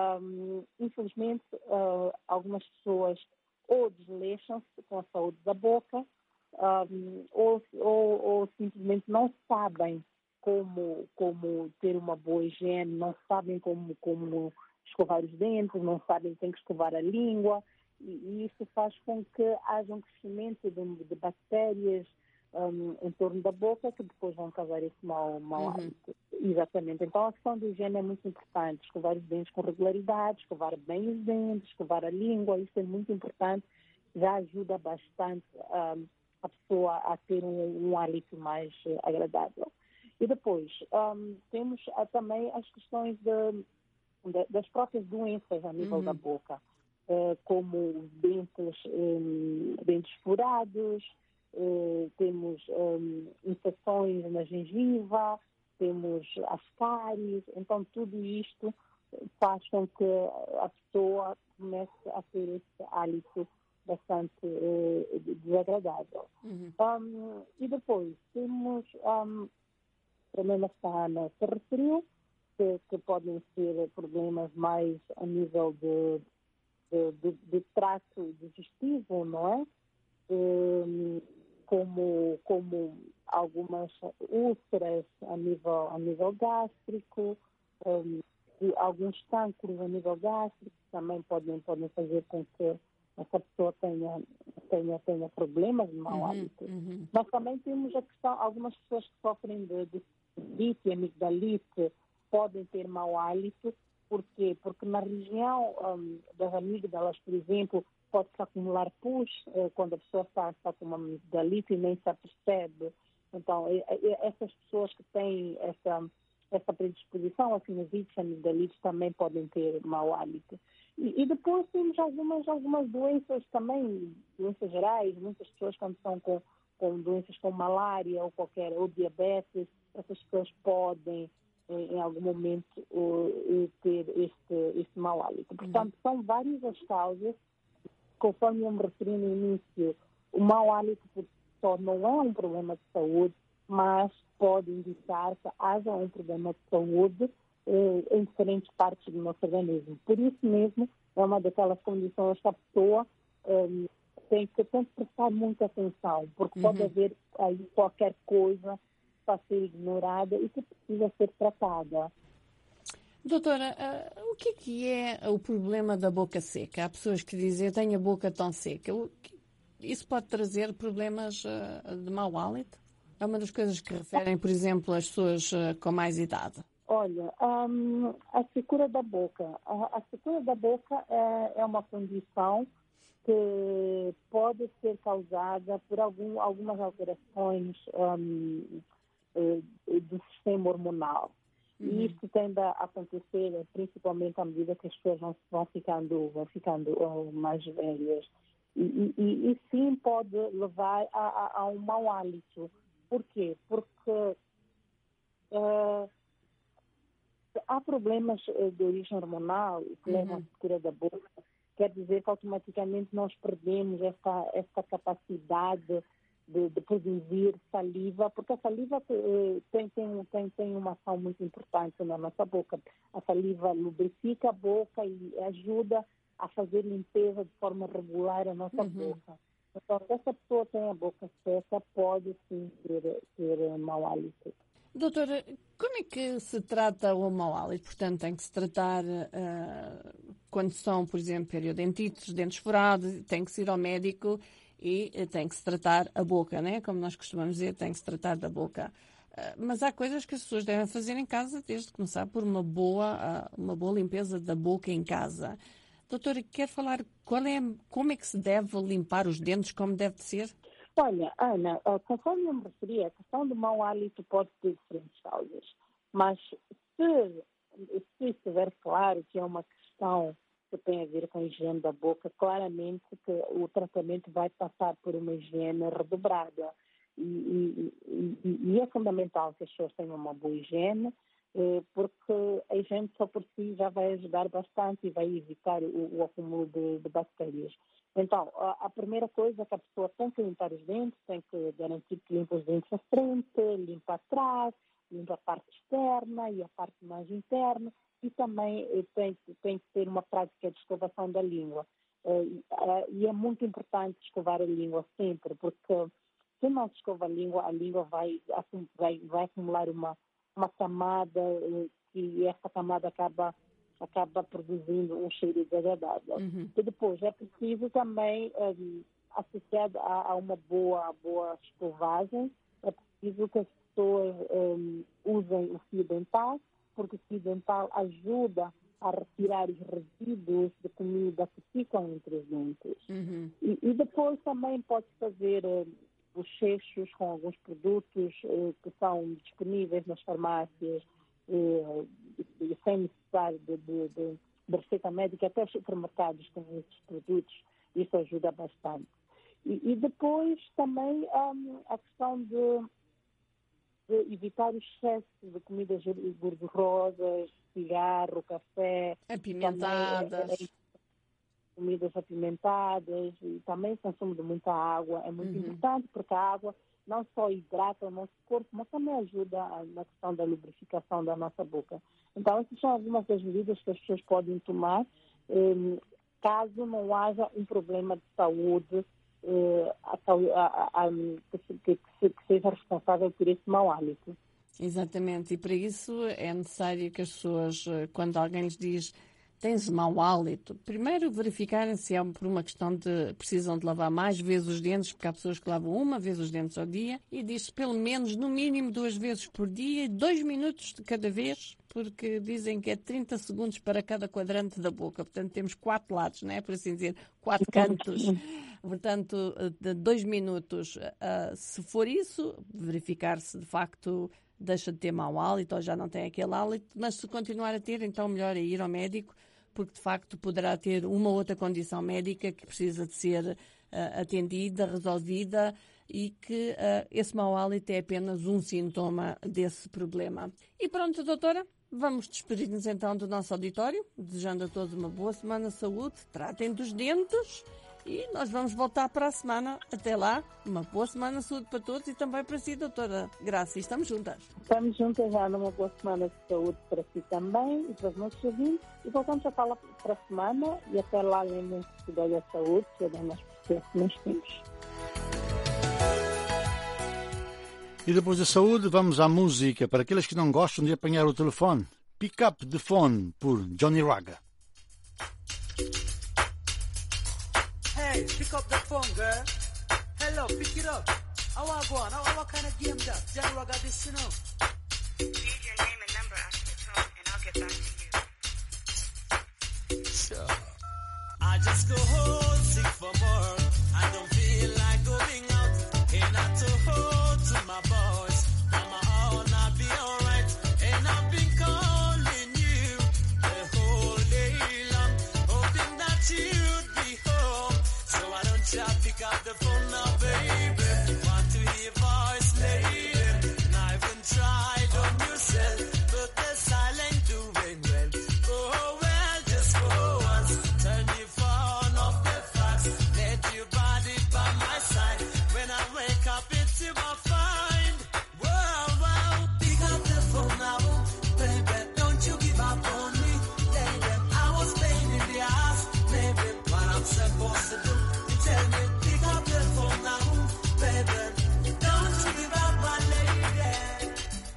Um, infelizmente, uh, algumas pessoas ou desleixam-se com a saúde da boca um, ou, ou, ou simplesmente não sabem como, como ter uma boa higiene, não sabem como, como escovar os dentes, não sabem que tem que escovar a língua. E isso faz com que haja um crescimento de, de bactérias um, em torno da boca que depois vão causar esse mau, mau uhum. hálito. Exatamente. Então a questão da higiene é muito importante. Escovar os dentes com regularidade, escovar bem os dentes, escovar a língua, isso é muito importante. Já ajuda bastante um, a pessoa a ter um, um hálito mais uh, agradável. E depois um, temos uh, também as questões de, de, das próprias doenças a nível uhum. da boca. Uh, como dentes, um, dentes furados, uh, temos um, infecções na gengiva, temos as cáries. Então, tudo isto faz com que a pessoa comece a ter esse hálito bastante uh, desagradável. Uhum. Um, e depois, temos um, problemas que a Ana se referiu, que, que podem ser problemas mais a nível de De, de, de trato digestivo, não é? Um, como, como algumas úlceras a nível, a nível gástrico, um, e alguns cânceres a nível gástrico também podem, podem fazer com que essa pessoa tenha, tenha, tenha problemas de mau hálito. Uhum, uhum. Mas também temos a questão, algumas pessoas que sofrem de, de cistite, amigdalite, podem ter mau hálito. Por quê? Porque na região um, das amígdalas, por exemplo, pode-se acumular pus uh, quando a pessoa está, está com uma amigdalite e nem se apercebe. Então, e, e, essas pessoas que têm essa, essa predisposição, a sinusite, a amigdalite também podem ter mau hálito. E, e depois temos algumas, algumas doenças também, doenças gerais, muitas pessoas quando estão com, com doenças como malária ou qualquer, ou diabetes, essas pessoas podem em algum momento ter este, este mau hálito. Portanto, são várias as causas, conforme eu me referi no início, o mau hálito por si só não é um problema de saúde, mas pode indicar que haja um problema de saúde eh, em diferentes partes do nosso organismo. Por isso mesmo, é uma daquelas condições que a pessoa eh, tem, que, tem que prestar muita atenção, porque uhum. pode haver aí qualquer coisa a ser ignorada e que precisa ser tratada. Doutora, uh, o que é, que é o problema da boca seca? Há pessoas que dizem, eu tenho a boca tão seca. Isso pode trazer problemas uh, de mau hálito? É uma das coisas que referem, por exemplo, às pessoas uh, com mais idade. Olha, um, a secura da boca. A, a secura da boca é, é uma condição que pode ser causada por algum, algumas alterações um, do sistema hormonal. Uhum. E isto tende a acontecer principalmente à medida que as pessoas vão, vão ficando, vão ficando uh, mais velhas. E, e, e sim pode levar a, a, a um mau hálito. Por quê? Porque uh, há problemas de origem hormonal que levam à secura da boca. Quer dizer que automaticamente nós perdemos essa, essa capacidade De, de produzir saliva, porque a saliva eh, tem, tem, tem, tem uma ação muito importante na nossa boca. A saliva lubrifica a boca e ajuda a fazer limpeza de forma regular a nossa uhum. boca. Então, se essa pessoa tem a boca seca, pode sim ter, ter mau hálito. Doutora, como é que se trata o mau hálito? Portanto, tem que se tratar uh, quando são, por exemplo, periodontites, dentes furados, tem que se ir ao médico e tem que se tratar a boca, né? Como nós costumamos dizer, tem que se tratar da boca. Uh, mas há coisas que as pessoas devem fazer em casa, desde começar por uma boa, uh, uma boa limpeza da boca em casa. Doutora, quer falar qual é, como é que se deve limpar os dentes, como deve ser? Olha, Ana, conforme eu me referi, a questão do mau hálito pode ter diferentes causas. Mas se, se estiver claro que é uma questão que tem a ver com a higiene da boca, claramente que o tratamento vai passar por uma higiene redobrada. E, e, e, e é fundamental que as pessoas tenham uma boa higiene, eh, porque a higiene só por si já vai ajudar bastante e vai evitar o, o acúmulo de, de bactérias. Então, a, a primeira coisa é que a pessoa tem que limpar os dentes, tem que garantir que limpa os dentes à frente, limpa atrás, limpa a parte externa e a parte mais interna. E também tem, tem que ter uma prática de escovação da língua. Uh, uh, e é muito importante escovar a língua sempre, porque se não se escova a língua, a língua vai, vai, vai acumular uma, uma camada uh, e essa camada acaba, acaba produzindo um cheiro desagradável. Uhum. E depois é preciso também, um, associado a, a uma boa, boa escovagem, é preciso que as pessoas um, usem o fio dental, porque o fio dental ajuda a retirar os resíduos de comida que ficam entre os dentes. Uhum. E, e depois também pode fazer uh, bochechos com alguns produtos uh, que são disponíveis nas farmácias, uh, e, sem necessidade de, de, de, de receita médica, até os supermercados têm esses produtos, isso ajuda bastante. E, e depois também um, a questão de de evitar o excesso de comidas gordurosas, cigarro, café, apimentadas, também, é, é, comidas apimentadas e também o consumo de muita água é muito uhum. importante, porque a água não só hidrata o nosso corpo, mas também ajuda na questão da lubrificação da nossa boca. Então, essas são algumas das medidas que as pessoas podem tomar eh, caso não haja um problema de saúde Uh, a, a, a, que, que, que seja responsável por esse mau hálito. Exatamente, e para isso é necessário que as pessoas, quando alguém lhes diz tens mau hálito, primeiro verificarem se é por uma questão de precisam de lavar mais vezes os dentes, porque há pessoas que lavam uma vez os dentes ao dia, e diz pelo menos no mínimo duas vezes por dia, dois minutos de cada vez, porque dizem que é trinta segundos para cada quadrante da boca, portanto temos quatro lados, não é? Por assim dizer, quatro cantos, portanto de dois minutos. Uh, se for isso, verificar se de facto deixa de ter mau hálito ou já não tem aquele hálito, mas se continuar a ter, então melhor é ir ao médico, porque de facto poderá ter uma outra condição médica que precisa de ser uh, atendida, resolvida, e que uh, esse mau hálito é apenas um sintoma desse problema. E pronto, doutora, vamos despedir-nos então do nosso auditório, desejando a todos uma boa semana de saúde, tratem dos dentes e nós vamos voltar para a semana. Até lá, uma boa semana de saúde para todos e também para si, doutora Graça. E estamos juntas. Estamos juntas já numa boa semana de saúde para si também e para os nossos ouvintes. E voltamos a falar para a semana e até lá, lembrem-se que dói a saúde, que é mais processo que nós temos. E depois da saúde, vamos à música para aqueles que não gostam de apanhar o telefone. Pick Up the Phone, por Johnny Raga. Hey, pick up the phone, girl. Hello, pick it up. I want to go on. What kind of game that? Johnny Raga this, you know? Leave your name and number after the tone, and I'll get back to you. Sure. I just go home, sick for more. I don't feel like going out. And I told to my boys, Mama, I'll not be alright. And I've been calling you the whole day long, hoping that you'd be home. So why don't you pick up the phone now, baby? Want to hear your voice, lady? And I haven't tried on yourself, but the silent doing well. Oh well, just for once, turn your phone off the fax. Let your body by my side. When I wake up, it's in my find. Whoa, whoa, pick up the phone now, baby. Don't you give up on me, baby. I was pain in the ass, baby. What I'm supposed to do, you tell me. Pick up the phone now, baby. Don't you give up, my lady.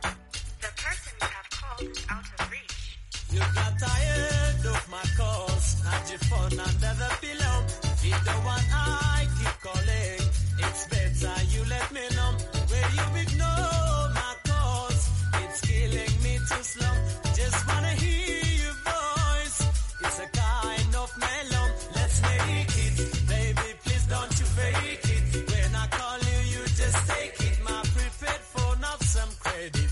The person you have called is out of reach. You got tired of my calls, had your phone under the pillow. If you don't want, I keep calling. It's better you let me know where you ignore my calls. It's killing me too slow. Just wanna hear your voice. It's a kind of mellow. Let's make it, baby. Please don't you fake it. When I call you, you just take it. My prepaid phone of some credit.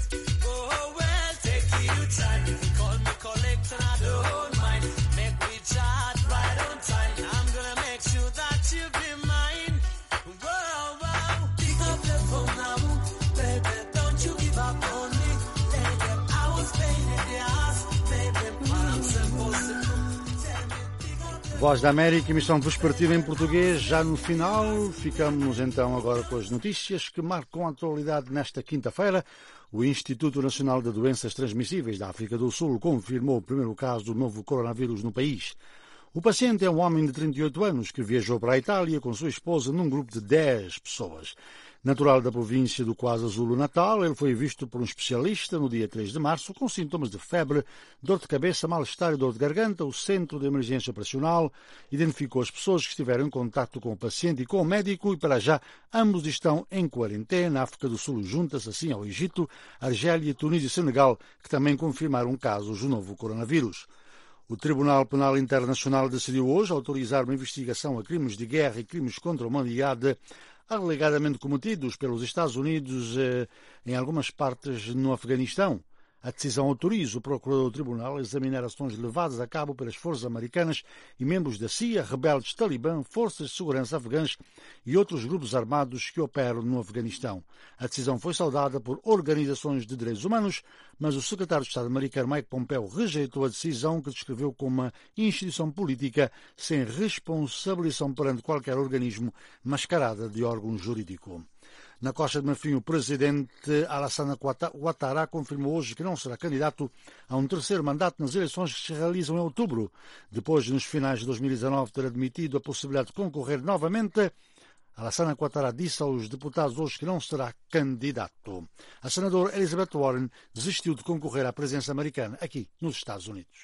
Oh well, take your time. If you call me collector, I don't mind. Make we chat right on time. I'm gonna make sure that you be mine. Whoa, whoa, pick up the phone now, baby. Don't you give up on me, baby. I was pain in the ass, baby. What I'm supposed to do, tell me, pick up the Voz da América, emissão vespertina em português, já no final. Ficamos então agora com as notícias que marcam a atualidade nesta quinta-feira. O Instituto Nacional de Doenças Transmissíveis da África do Sul confirmou o primeiro caso do novo coronavírus no país. O paciente é um homem de trinta e oito anos que viajou para a Itália com sua esposa num grupo de dez pessoas. Natural da província do KwaZulu-Natal, ele foi visto por um especialista no dia três de março com sintomas de febre, dor de cabeça, mal-estar e dor de garganta. O Centro de Emergência Operacional identificou as pessoas que estiveram em contato com o paciente e com o médico e, para já, ambos estão em quarentena. A África do Sul junta-se assim ao Egito, Argélia, Tunísia e Senegal, que também confirmaram casos do novo coronavírus. O Tribunal Penal Internacional decidiu hoje autorizar uma investigação a crimes de guerra e crimes contra a humanidade alegadamente cometidos pelos Estados Unidos eh, em algumas partes no Afeganistão. A decisão autoriza o procurador do tribunal a examinar ações levadas a cabo pelas forças americanas e membros da C I A, rebeldes talibã, forças de segurança afegãs e outros grupos armados que operam no Afeganistão. A decisão foi saudada por organizações de direitos humanos, mas o secretário de Estado americano Mike Pompeo rejeitou a decisão, que descreveu como uma instituição política sem responsabilização perante qualquer organismo mascarada de órgão jurídico. Na Costa de Marfim, o presidente Alassane Ouattara confirmou hoje que não será candidato a um terceiro mandato nas eleições que se realizam em outubro. Depois de, nos finais de dois mil e dezanove, ter admitido a possibilidade de concorrer novamente, Alassane Ouattara disse aos deputados hoje que não será candidato. A senadora Elizabeth Warren desistiu de concorrer à presidência americana aqui nos Estados Unidos.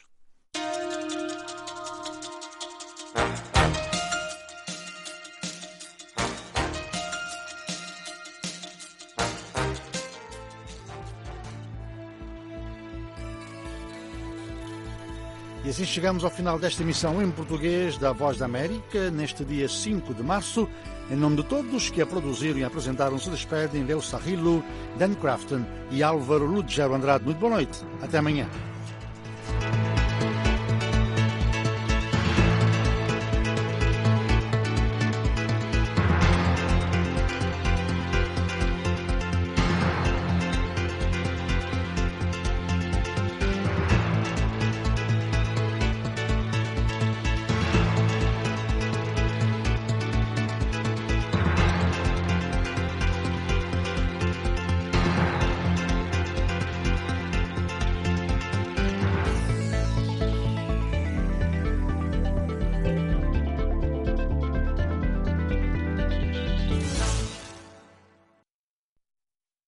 E assim chegamos ao final desta emissão em português da Voz da América, neste dia cinco de março. Em nome de todos que a produziram e apresentaram, se despedem Leo Sarrilo, Dan Crafton e Álvaro Lugero Andrade. Muito boa noite. Até amanhã.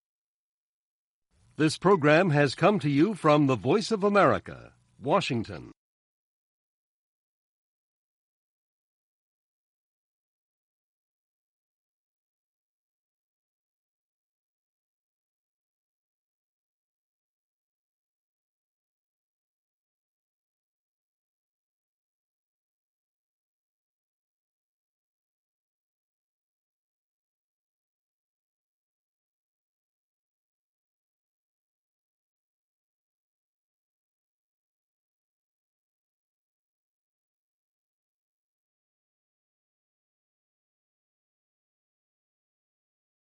This program has come to you from the Voice of America, Washington.